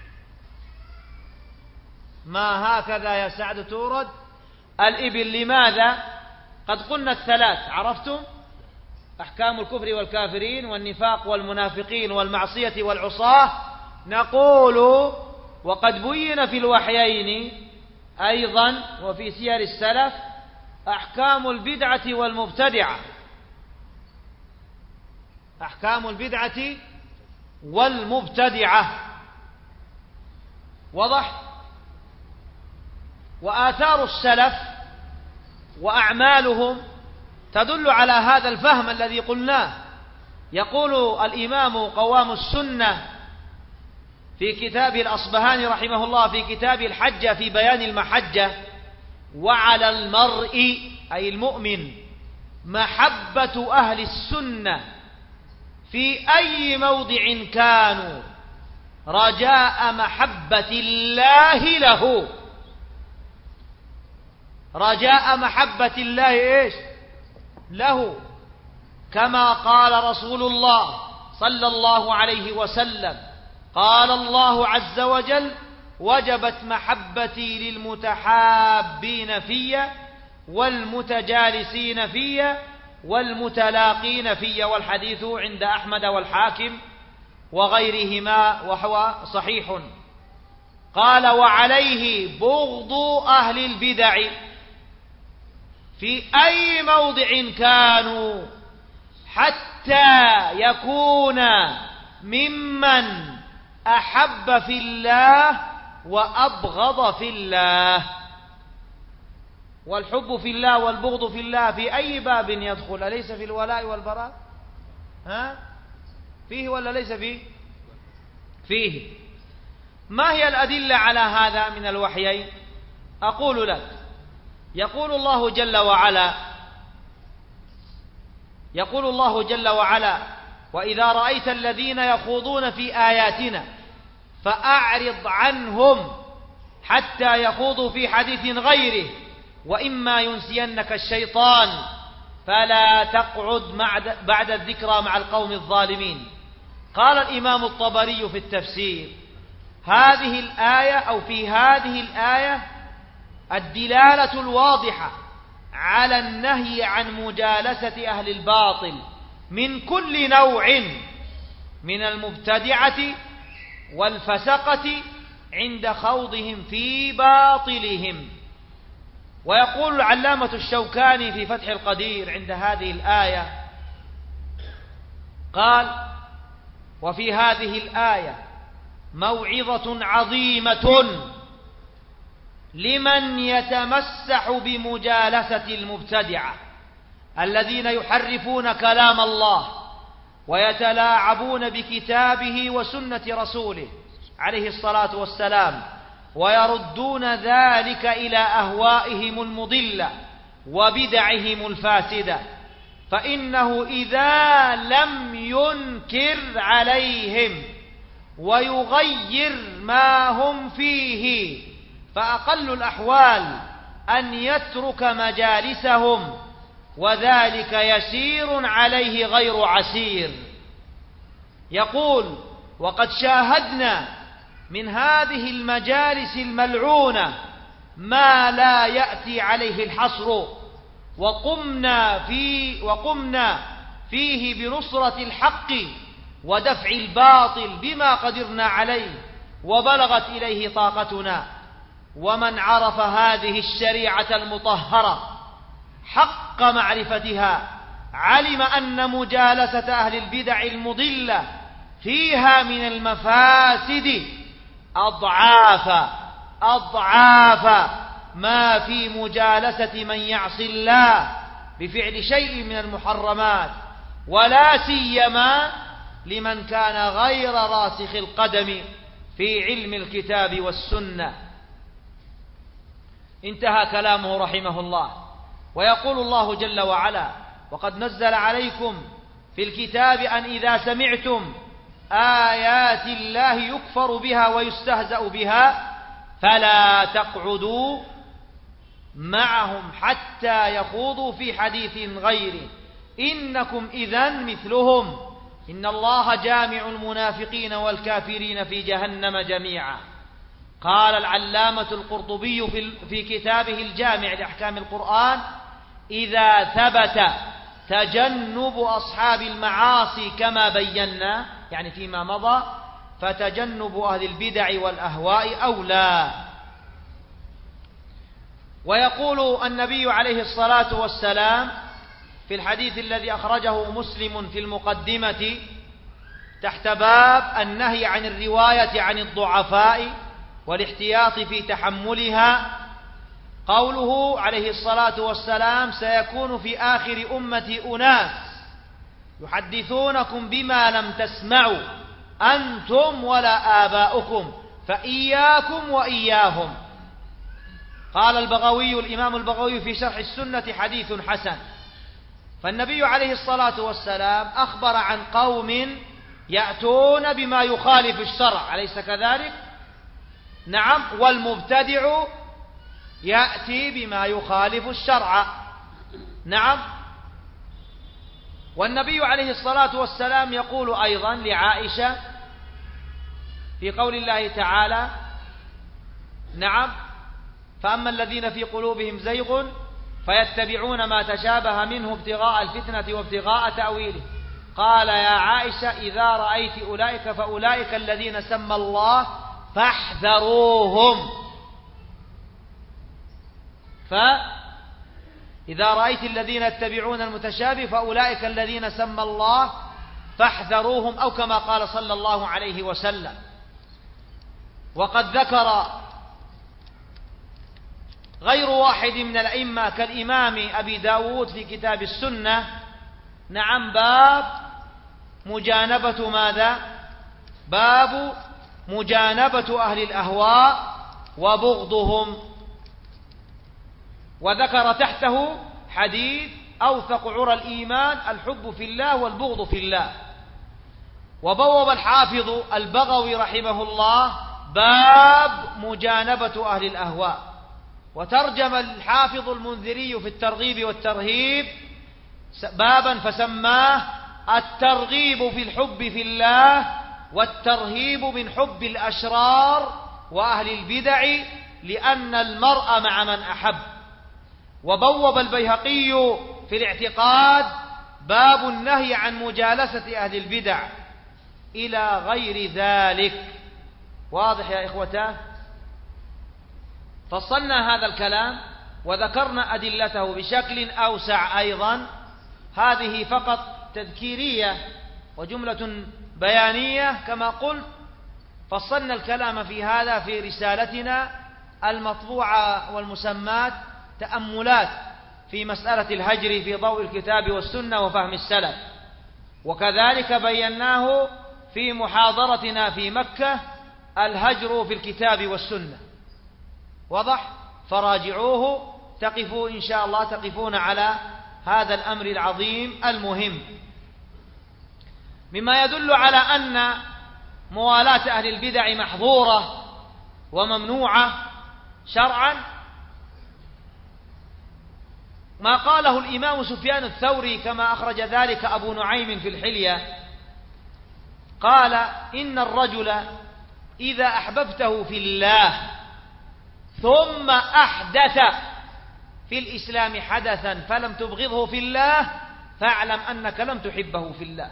ما هكذا يا سعد تورد الإبل. لماذا؟ قد قلنا الثلاث، عرفتم؟ أحكام الكفر والكافرين والنفاق والمنافقين والمعصية والعصاة. نقول وقد بين في الوحيين أيضا وفي سير السلف أحكام البدعة والمبتدعة، أحكام البدعة والمبتدعة. وضح؟ وآثار السلف وأعمالهم تدل على هذا الفهم الذي قلناه. يقول الإمام قوام السنة في كتاب الأصبهاني رحمه الله في كتاب الحجة في بيان المحجة: وعلى المرء أي المؤمن محبة أهل السنة في أي موضع كانوا رجاء محبة الله له. رجاء محبة الله إيش؟ له، كما قال رسول الله صلى الله عليه وسلم: قال الله عز وجل: وجبت محبتي للمتحابين في والمتجالسين في والمتلاقين في. والحديث عند أحمد والحاكم وغيرهما وهو صحيح. قال: وعليه بغض أهل البدع في أي موضع كانوا، حتى يكون ممن أحب في الله وأبغض في الله. والحب في الله والبغض في الله في أي باب يدخل؟ أليس في الولاء والبراء؟ فيه ولا ليس فيه؟ فيه. ما هي الأدلة على هذا من الوحيين؟ أقول لك: يقول الله جل وعلا: وإذا رأيت الذين يخوضون في آياتنا فأعرض عنهم حتى يخوضوا في حديث غيره، وإما ينسينك الشيطان فلا تقعد بعد الذكرى مع القوم الظالمين. قال الإمام الطبري في التفسير: هذه الآية أو في هذه الآية الدلالة الواضحة على النهي عن مجالسة أهل الباطل من كل نوع من المبتدعة والفسقة عند خوضهم في باطلهم. ويقول العلامة الشوكاني في فتح القدير عند هذه الآية، قال: وفي هذه الآية موعظة عظيمة لمن يتمسح بمجالسة المبتدعة الذين يحرفون كلام الله ويتلاعبون بكتابه وسنة رسوله عليه الصلاة والسلام، ويردون ذلك إلى أهوائهم المضلة وبدعهم الفاسدة. فإنه إذا لم ينكر عليهم ويغير ما هم فيه فأقل الأحوال أن يترك مجالسهم، وذلك يسير عليه غير عسير. يقول: وقد شاهدنا من هذه المجالس الملعونة ما لا يأتي عليه الحصر، وقمنا فيه بنصرة الحق ودفع الباطل بما قدرنا عليه وبلغت إليه طاقتنا. ومن عرف هذه الشريعة المطهرة حق معرفتها علم أن مجالسة أهل البدع المضلة فيها من المفاسد أضعاف ما في مجالسة من يعصي الله بفعل شيء من المحرمات، ولا سيما لمن كان غير راسخ القدم في علم الكتاب والسنة. انتهى كلامه رحمه الله. ويقول الله جل وعلا: وقد نزل عليكم في الكتاب أن إذا سمعتم آيات الله يكفر بها ويستهزأ بها فلا تقعدوا معهم حتى يخوضوا في حديث غيره إنكم إذن مثلهم إن الله جامع المنافقين والكافرين في جهنم جميعا. قال العلامة القرطبي في كتابه الجامع لأحكام القرآن: إذا ثبت تجنب أصحاب المعاصي كما بينا، يعني فيما مضى، فتجنب أهل البدع والأهواء أولى. ويقول النبي عليه الصلاة والسلام في الحديث الذي أخرجه مسلم في المقدمة تحت باب النهي عن الرواية عن الضعفاء والاحتياط في تحملها، قوله عليه الصلاة والسلام: سيكون في آخر أمتي أناس يحدثونكم بما لم تسمعوا أنتم ولا آباؤكم فإياكم وإياهم. قال الإمام البغوي في شرح السنة: حديث حسن. فالنبي عليه الصلاة والسلام أخبر عن قوم يأتون بما يخالف الشرع، أليس كذلك؟ نعم. والمبتدع يأتي بما يخالف الشرع. نعم. والنبي عليه الصلاة والسلام يقول أيضا لعائشة في قول الله تعالى: نعم، فأما الذين في قلوبهم زيغ فيتبعون ما تشابه منه ابتغاء الفتنة وابتغاء تأويله. قال: يا عائشة إذا رأيت أولئك فأولئك الذين سمى الله فاحذروهم. فإذا رأيت الذين يتبعون المتشابه فأولئك الذين سمى الله فاحذروهم، أو كما قال صلى الله عليه وسلم. وقد ذكر غير واحد من الأئمة كالإمام أبي داود في كتاب السنة نعم باب مجانبة ماذا؟ باب مجانبة أهل الأهواء وبغضهم، وذكر تحته حديث أوثق عرى الإيمان الحب في الله والبغض في الله. وبوب الحافظ البغوي رحمه الله باب مجانبة أهل الأهواء، وترجم الحافظ المنذري في الترغيب والترهيب بابا فسماه الترغيب في الحب في الله والترهيب من حب الأشرار وأهل البدع لأن المرء مع من أحب. وبوب البيهقي في الاعتقاد باب النهي عن مجالسة أهل البدع إلى غير ذلك. واضح يا إخوتاه؟ فصلنا هذا الكلام وذكرنا أدلته بشكل أوسع أيضا. هذه فقط تذكيرية وجملة بيانية كما قلت. فصلنا الكلام في هذا في رسالتنا المطبوعة والمسمات تأملات في مسألة الهجر في ضوء الكتاب والسنة وفهم السلف، وكذلك بيناه في محاضرتنا في مكة الهجر في الكتاب والسنة. وضح؟ فراجعوه تقفوا إن شاء الله، تقفون على هذا الأمر العظيم المهم. مما يدل على أن موالاة أهل البدع محظورة وممنوعة شرعا ما قاله الإمام سفيان الثوري كما أخرج ذلك أبو نعيم في الحلية، قال إن الرجل إذا أحببته في الله ثم أحدث في الإسلام حدثا فلم تبغضه في الله فاعلم أنك لم تحبه في الله.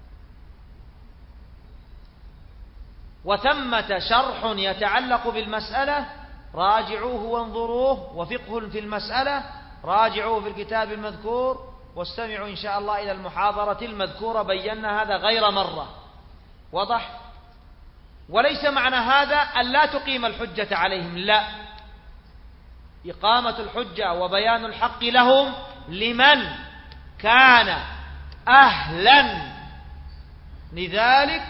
وثمة شرح يتعلق بالمسألة راجعوه وانظروه، وفقه في المسألة راجعوه في الكتاب المذكور، واستمعوا إن شاء الله إلى المحاضرة المذكورة بينا هذا غير مرة. وضح؟ وليس معنى هذا أن لا تقيم الحجة عليهم، لا، إقامة الحجة وبيان الحق لهم لمن كان أهلا لذلك،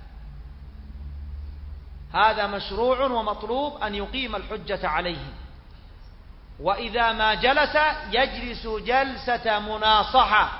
هذا مشروع ومطلوب أن يقيم الحجة عليهم. وإذا ما جلس يجلس جلسة مناصحة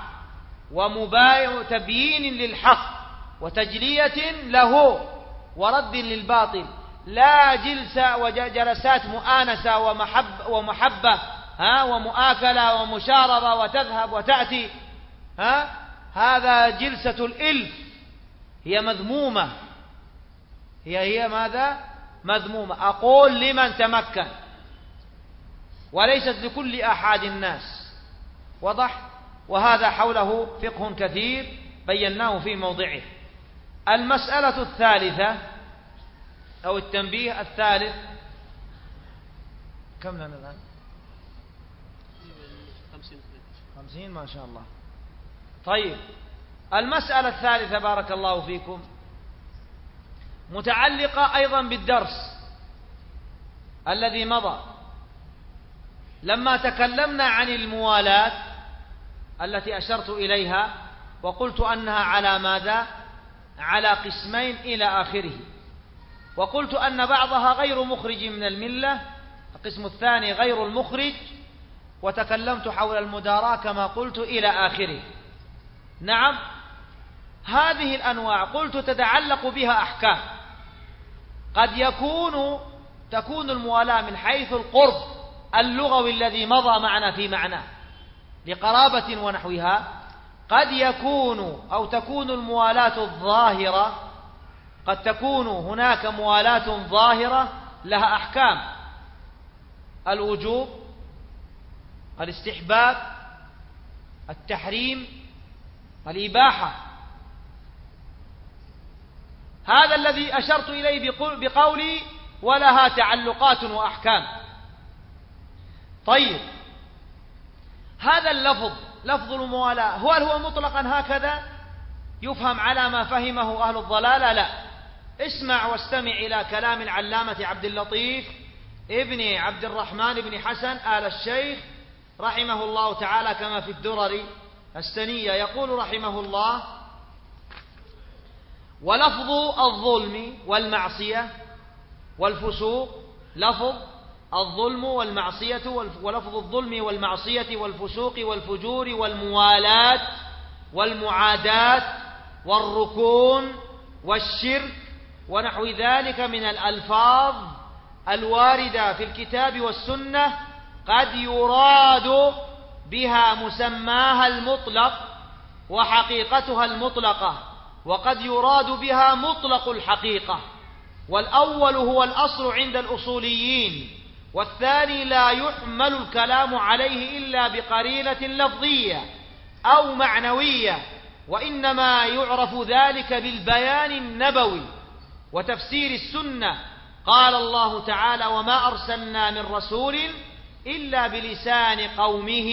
وتبيين للحق وتجلية له ورد للباطل، لا جلسات مؤانسة ومحبة ومؤاكلة ومشاربة وتذهب وتأتي، هذا جلسة الإلف، هي مذمومة، هي ماذا؟ مذمومة. أقول لمن تمكن وليست لكل أحد الناس. وضح؟ وهذا حوله فقه كثير بيناه في موضعه. المسألة الثالثة أو التنبيه الثالث، كم لنا الآن؟ 50 ما شاء الله. طيب، المسألة الثالثة بارك الله فيكم متعلقة أيضا بالدرس الذي مضى، لما تكلمنا عن الموالاة التي أشرت إليها وقلت أنها على ماذا؟ على قسمين إلى آخره، وقلت أن بعضها غير مخرج من الملة، القسم الثاني غير المخرج، وتكلمت حول المداراة كما قلت إلى آخره. نعم، هذه الأنواع قلت تتعلق بها أحكام، قد تكون الموالاة من حيث القرب اللغوي الذي مضى معنا في معناه لقرابة ونحوها، قد يكون أو تكون الموالاة الظاهرة، قد تكون هناك موالاة ظاهرة لها أحكام: الوجوب، الاستحباب، التحريم، الإباحة. هذا الذي أشرت إليه بقولي ولها تعلقات وأحكام. طيب، هذا اللفظ لفظ الموالاة هل هو مطلقا هكذا يفهم على ما فهمه أهل الضلال؟ لا. اسمع واستمع إلى كلام العلامة عبد اللطيف ابن عبد الرحمن بن حسن آل الشيخ رحمه الله تعالى كما في الدرر السنية. يقول رحمه الله: ولفظ الظلم والمعصية والفسوق، لفظ الظلم والمعصية ولفظ الظلم والمعصية والفسوق والفجور والموالاة والمعاداة والركون والشرك ونحو ذلك من الألفاظ الواردة في الكتاب والسنة قد يراد بها مسماها المطلق وحقيقتها المطلقة، وقد يراد بها مطلق الحقيقة، والأول هو الأصل عند الأصوليين، والثاني لا يحمل الكلام عليه إلا بقرينة لفظية أو معنوية، وإنما يعرف ذلك بالبيان النبوي وتفسير السنة. قال الله تعالى: وما أرسلنا من رسول إلا بلسان قومه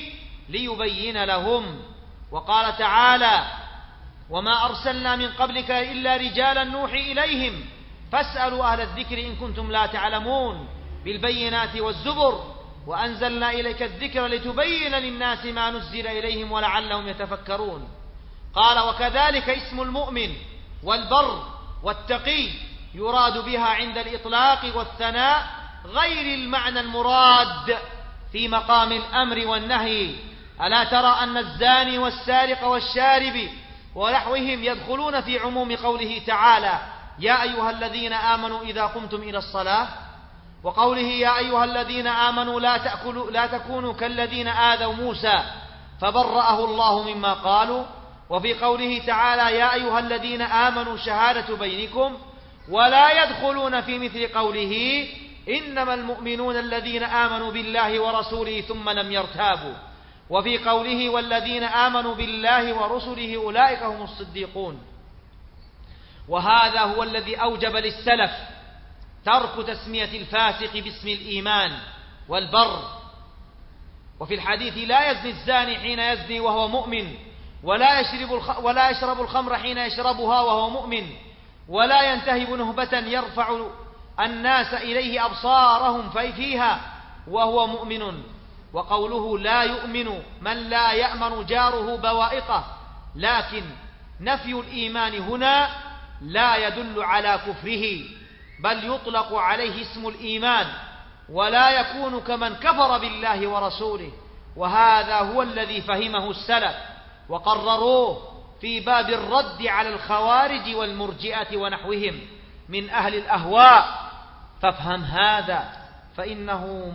ليبين لهم. وقال تعالى: وما أرسلنا من قبلك إلا رجالا نوحي إليهم فاسألوا أهل الذكر إن كنتم لا تعلمون بالبينات والزبر وأنزلنا إليك الذكر لتبين للناس ما نزل إليهم ولعلهم يتفكرون. قال: وكذلك اسم المؤمن والبر والتقي يراد بها عند الإطلاق والثناء غير المعنى المراد في مقام الأمر والنهي. ألا ترى أن الزاني والسارق والشارب ونحوهم يدخلون في عموم قوله تعالى: يا أيها الذين آمنوا إذا قمتم إلى الصلاة، وقوله: يا أيها الذين آمنوا لا تكونوا كالذين آذوا موسى فبرأه الله مما قالوا. وفي قوله تعالى: يا أيها الذين آمنوا شهادة بينكم، ولا يدخلون في مثل قوله: إنما المؤمنون الذين آمنوا بالله ورسوله ثم لم يرتابوا. وفي قوله: والذين آمنوا بالله ورسله أولئك هم الصديقون. وهذا هو الذي أوجب للسلف ترك تسمية الفاسق باسم الإيمان والبر. وفي الحديث: لا يزني الزاني حين يزني وهو مؤمن، ولا يشرب الخمر حين يشربها وهو مؤمن، ولا ينتهب نهبة يرفع الناس إليه أبصارهم فيها وهو مؤمن. وقوله: لا يؤمن من لا يأمن جاره بوائقه، لكن نفي الإيمان هنا لا يدل على كفره، بل يطلق عليه اسم الإيمان، ولا يكون كمن كفر بالله ورسوله. وهذا هو الذي فهمه السلف وقرروه في باب الرد على الخوارج والمرجئة ونحوهم من أهل الأهواء. فافهم هذا، فإنه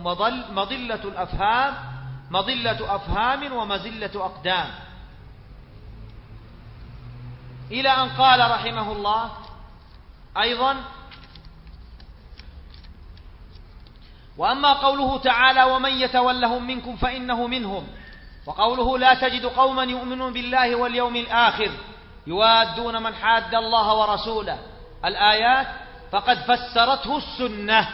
مضلة أفهام ومزلة أقدام. إلى أن قال رحمه الله أيضا: وأما قوله تعالى: ومن يتولهم منكم فإنه منهم، وقوله: لا تجد قوما يؤمنون بالله واليوم الآخر يوادون من حاد الله ورسوله، الآيات فقد فسرته السنة.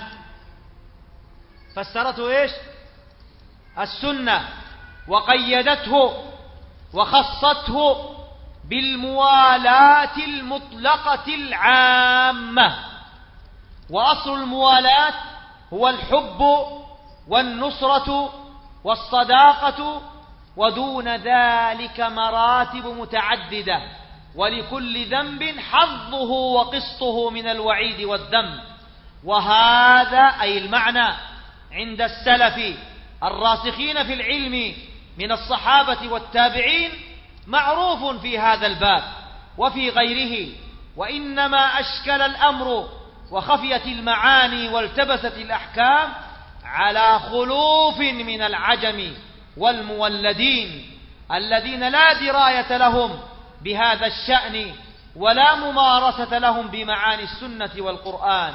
فسرته إيش؟ السنة، وقيدته وخصته بالموالاة المطلقة العامة. وأصل الموالاة هو الحب والنصرة والصداقة، ودون ذلك مراتب متعددة، ولكل ذنب حظه وقسطه من الوعيد والذم. وهذا أي المعنى عند السلف الراسخين في العلم من الصحابة والتابعين معروف في هذا الباب وفي غيره، وإنما أشكل الأمر وخفيت المعاني والتبست الأحكام على خلوف من العجم والمولدين الذين لا دراية لهم بهذا الشأن ولا ممارسة لهم بمعاني السنة والقرآن.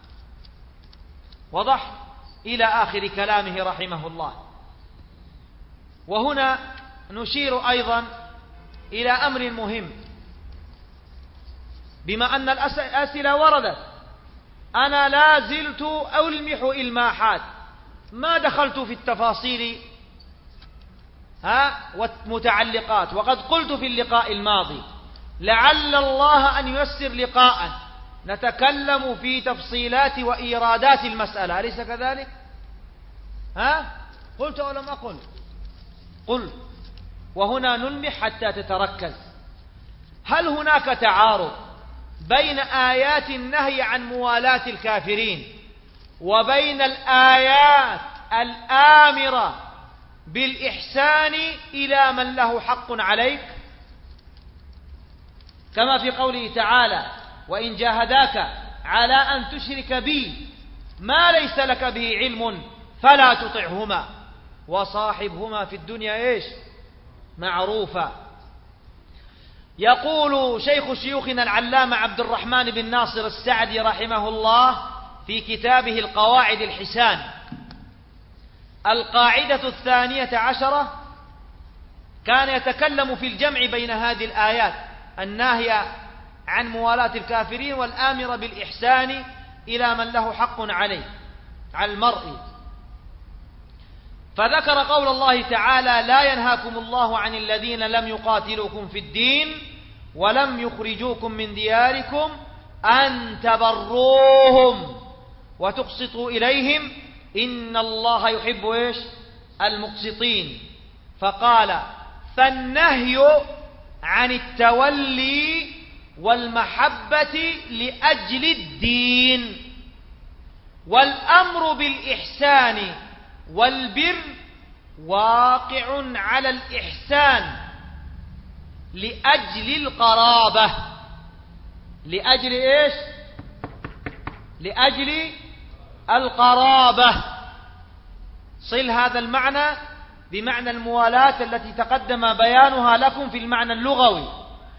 وضح إلى آخر كلامه رحمه الله. وهنا نشير أيضا إلى أمر مهم، بما أن الأسئلة وردت، أنا لا زلت ألمح إلماحات، ما دخلت في التفاصيل والمتعلقات، وقد قلت في اللقاء الماضي لعل الله أن ييسر لقاء نتكلم في تفصيلات وإيرادات المسألة، أليس كذلك؟ قلت أو لم أقل؟ قل. وهنا نلمح حتى تتركز. هل هناك تعارض بين آيات النهي عن موالاة الكافرين وبين الآيات الآمرة بالإحسان إلى من له حق عليك؟ كما في قوله تعالى: وإن جاهداك على أن تشرك بي ما ليس لك به علم فلا تطعهما وصاحبهما في الدنيا معروفا. يقول شيخ شيوخنا العلامة عبد الرحمن بن ناصر السعدي رحمه الله في كتابه القواعد الحسان: القاعدة 12 كان يتكلم في الجمع بين هذه الآيات الناهية عن موالاة الكافرين والآمرة بالإحسان إلى من له حق على المرء، فذكر قول الله تعالى: لا ينهاكم الله عن الذين لم يقاتلوكم في الدين ولم يخرجوكم من دياركم أن تبروهم وتقسطوا إليهم إن الله يحب المقسطين. فقال: فالنهي عن التولي والمحبة لأجل الدين، والأمر بالإحسان والبر واقع على الإحسان لأجل القرابة. لأجل لأجل القرابة. صل هذا المعنى بمعنى الموالاة التي تقدم بيانها لكم في المعنى اللغوي.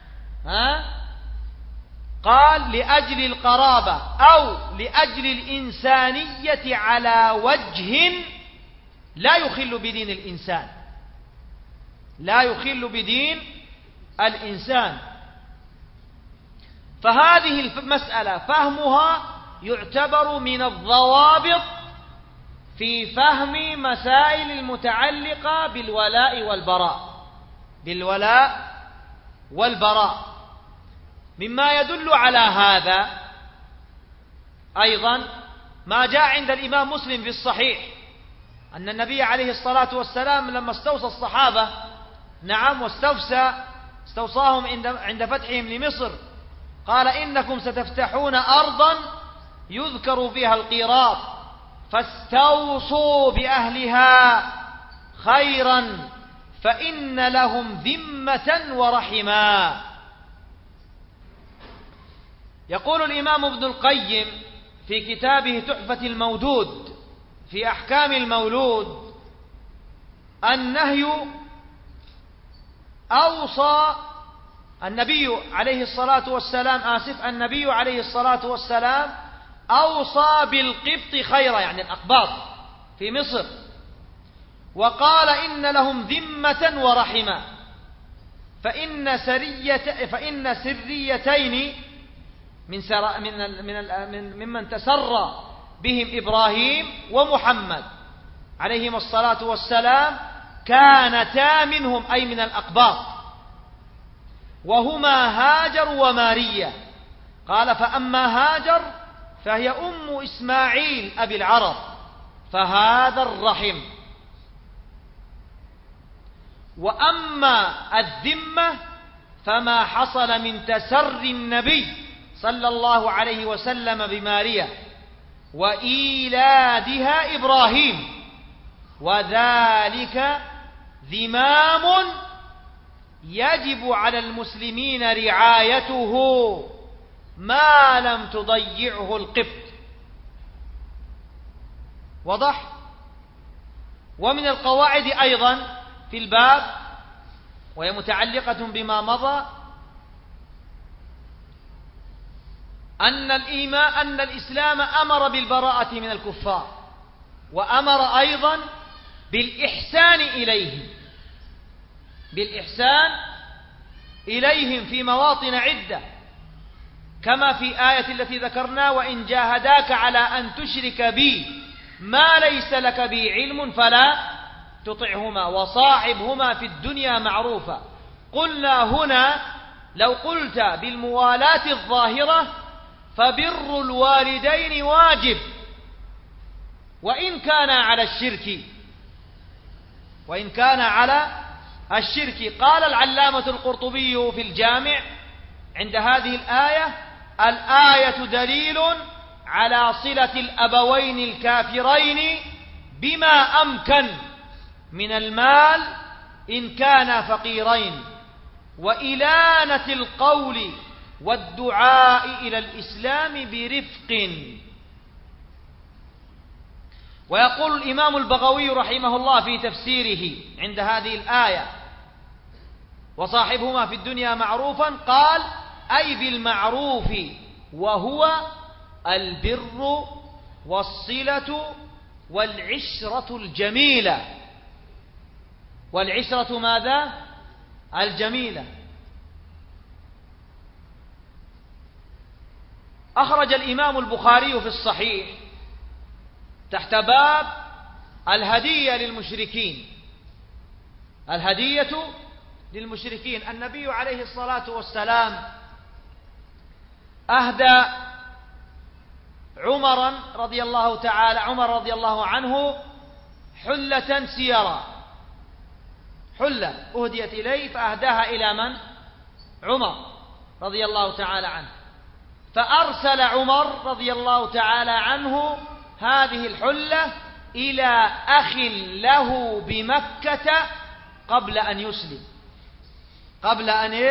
قال: لأجل القرابة أو لأجل الإنسانية على وجه لا يخل بدين الإنسان، لا يخل بدين الإنسان. فهذه المسألة فهمها يعتبر من الضوابط في فهم مسائل المتعلقة بالولاء والبراء. بالولاء والبراء. مما يدل على هذا أيضا ما جاء عند الإمام مسلم في الصحيح أن النبي عليه الصلاة والسلام لما استوصى الصحابة واستوصاهم عند فتحهم لمصر قال: إنكم ستفتحون أرضا يذكر فيها القيراط فاستوصوا بأهلها خيرا فإن لهم ذمة ورحما. يقول الإمام ابن القيم في كتابه تحفة المودود في أحكام المولود: النهي أوصى النبي عليه الصلاة والسلام أوصى بالقبط خيرا، يعني الأقباط في مصر، وقال: إن لهم ذمة ورحمة، فإن سريتين ممن تسرى بهم إبراهيم ومحمد عليهما الصلاة والسلام كانتا منهم، أي من الأقباط، وهما هاجر ومارية. قال: فأما هاجر فهي أم إسماعيل أبي العرب، فهذا الرحم. وأما الذمة فما حصل من تسر النبي صلى الله عليه وسلم بمارية وإيلادها إبراهيم، وذلك ذمام يجب على المسلمين رعايته ما لم تضيعه القبط. وضح. ومن القواعد أيضا في الباب وهي متعلقة بما مضى أن الإسلام أمر بالبراءة من الكفار، وأمر أيضا بالإحسان إليهم في مواطن عدة. كما في آية التي ذكرنا: وإن جاهداك على أن تشرك بي ما ليس لك به علم فلا تطعهما وصاحبهما في الدنيا معروفا. قلنا هنا لو قلت بالموالاة الظاهرة فبر الوالدين واجب وإن كان على الشرك. قال العلامة القرطبي في الجامع عند هذه الآية دليل على صلة الأبوين الكافرين بما أمكن من المال إن كانا فقيرين، وإلانة القول والدعاء إلى الإسلام برفق. ويقول الإمام البغوي رحمه الله في تفسيره عند هذه الآية: وصاحبهما في الدنيا معروفا، قال: أي بالمعروف، وهو البر والصلة والعشرة الجميلة. والعشرة ماذا؟ الجميلة. أخرج الإمام البخاري في الصحيح تحت باب الهدية للمشركين. الهدية للمشركين. النبي عليه الصلاة والسلام أهدى عمر رضي الله عنه حلة سيرا، حلة أهديت إليه فأهداها إلى من؟ عمر رضي الله تعالى عنه. فأرسل عمر رضي الله تعالى عنه هذه الحلة إلى أخ له بمكة قبل أن يسلم. قبل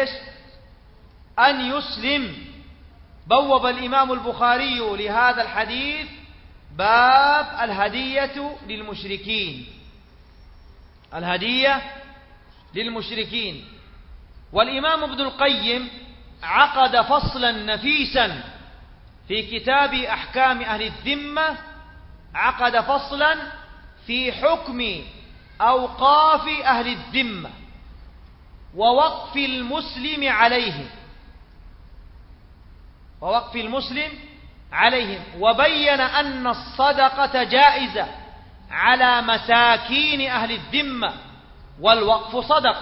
أن يسلم. بوب الإمام البخاري لهذا الحديث باب الهدية للمشركين. الهدية للمشركين. والإمام ابن القيم عقد فصلا نفيسا في كتاب أحكام أهل الذمة، عقد فصلا في حكم أوقاف أهل الذمة ووقف المسلم عليهم، وبين أن الصدقة جائزة على مساكين أهل الذمة، والوقف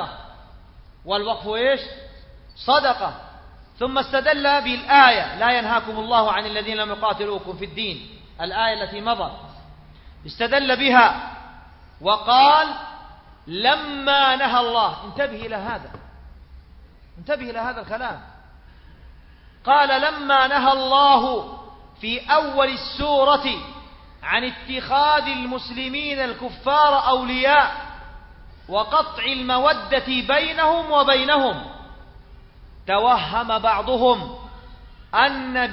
صدقة. ثم استدل بالآية: لا ينهاكم الله عن الذين لم يقاتلوكم في الدين، الآية التي مضت، استدل بها وقال: لما نهى الله، انتبه إلى هذا الكلام، قال: لما نهى الله في أول السورة عن اتخاذ المسلمين الكفار أولياء وقطع المودة بينهم وبينهم، توهم بعضهم أن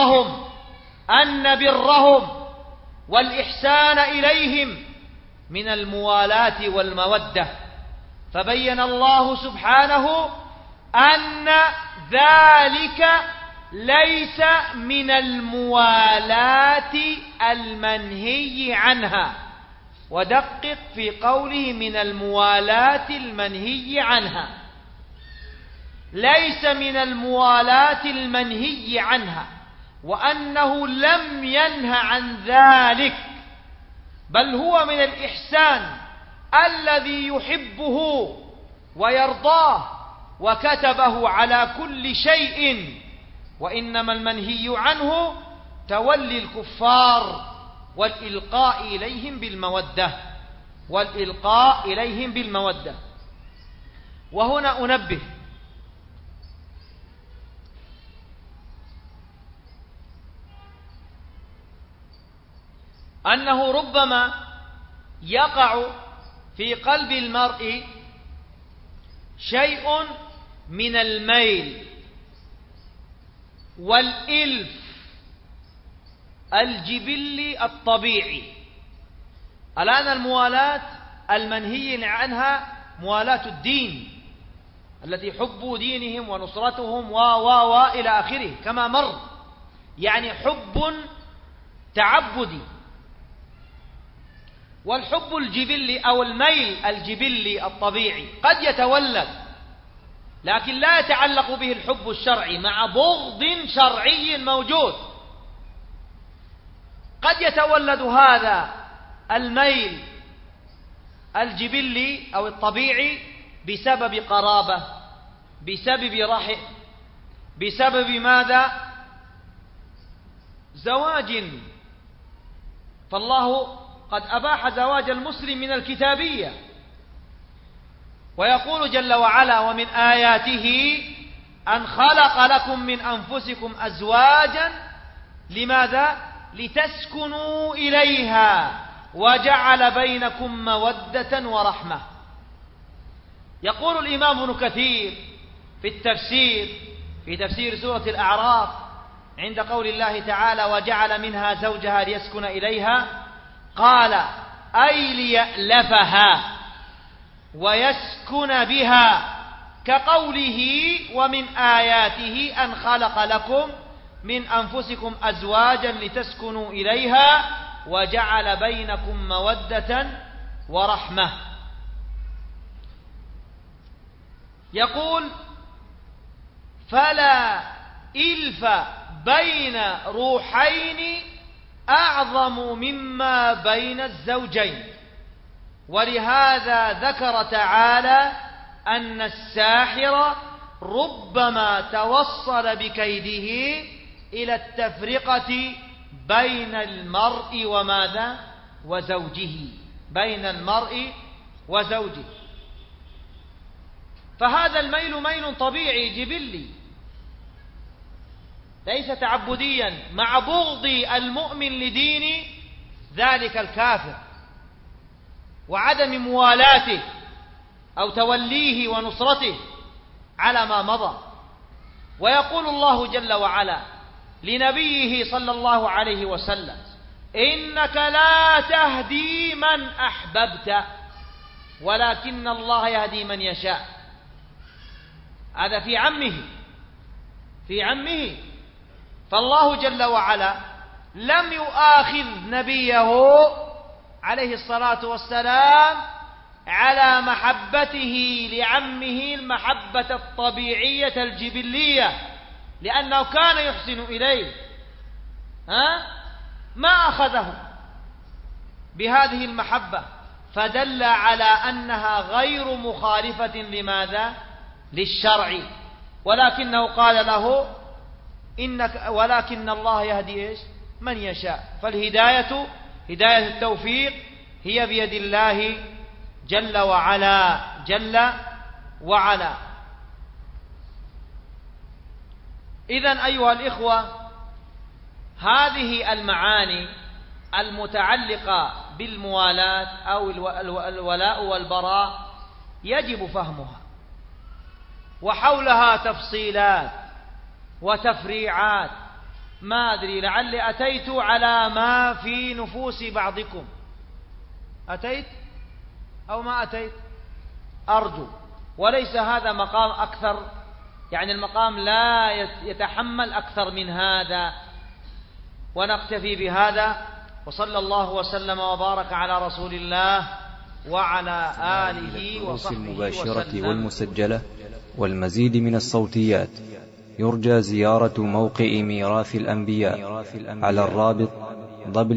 برهم والإحسان إليهم من الموالاة والمودة، فبين الله سبحانه أن ذلك ليس من الموالاة المنهي عنها. ودقق في قوله من الموالاة المنهي عنها، ليس من الموالاة المنهي عنها، وأنه لم ينه عن ذلك، بل هو من الإحسان الذي يحبه ويرضاه وكتبه على كل شيء. وإنما المنهي عنه تولي الكفار والإلقاء إليهم بالمودة. وهنا أنبه أنه ربما يقع في قلب المرء شيء من الميل والإلف الجبلي الطبيعي. الآن الموالاة المنهي عنها موالاة الدين، التي حب دينهم ونصرتهم إلى آخره كما مر، يعني حب تعبدي. والحب الجبلي أو الميل الجبلي الطبيعي قد يتولد لكن لا يتعلق به الحب الشرعي مع بغض شرعي موجود. قد يتولد هذا الميل الجبلي أو الطبيعي بسبب قرابة، بسبب رحم، بسبب ماذا؟ زواج. فالله قد أباح زواج المسلم من الكتابية، ويقول جل وعلا: ومن آياته أن خلق لكم من أنفسكم أزواجا. لماذا؟ لتسكنوا إليها وجعل بينكم مودة ورحمة. يقول الإمام ابن كثير في تفسير سورة الأعراف عند قول الله تعالى: وجعل منها زوجها ليسكن إليها، قال: أي ليألفها ويسكن بها، كقوله: ومن آياته أن خلق لكم من أنفسكم أزواجا لتسكنوا إليها وجعل بينكم مودة ورحمة. يقول: فلا إلف بين روحين أعظم مما بين الزوجين. ولهذا ذكر تعالى أن الساحر ربما توصل بكيده إلى التفرقة بين المرء وماذا؟ وزوجه، بين المرء وزوجه. فهذا الميل ميل طبيعي جبلي ليس تعبديا، مع بغض المؤمن لدين ذلك الكافر وعدم موالاته أو توليه ونصرته على ما مضى. ويقول الله جل وعلا لنبيه صلى الله عليه وسلم: إنك لا تهدي من أحببت ولكن الله يهدي من يشاء. هذا في عمه. فالله جل وعلا لم يؤاخذ نبيه عليه الصلاة والسلام على محبته لعمه المحبة الطبيعية الجبلية، لأنه كان يحسن إليه، ما أخذه بهذه المحبة، فدل على أنها غير مخالفة لماذا؟ للشرع. ولكنه قال له: ولكن الله يهدي من يشاء. فالهداية، هداية التوفيق، هي بيد الله جل وعلا. إذن أيها الإخوة، هذه المعاني المتعلقة بالموالاة أو الولاء والبراء يجب فهمها، وحولها تفصيلات وتفريعات. ما أدري، لعلي أتيت على ما في نفوس بعضكم. أتيت أو ما أتيت؟ أرجو. وليس هذا مقام أكثر، يعني المقام لا يتحمل أكثر من هذا. ونكتفي بهذا، وصلى الله وسلم وبارك على رسول الله وعلى آله وصحبه المباشرة وسلم. والمسجلة والمزيد من الصوتيات يرجى زيارة موقع ميراث الأنبياء على الرابط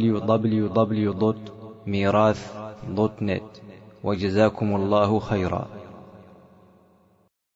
www.mirath.net. وجزاكم الله خيرا.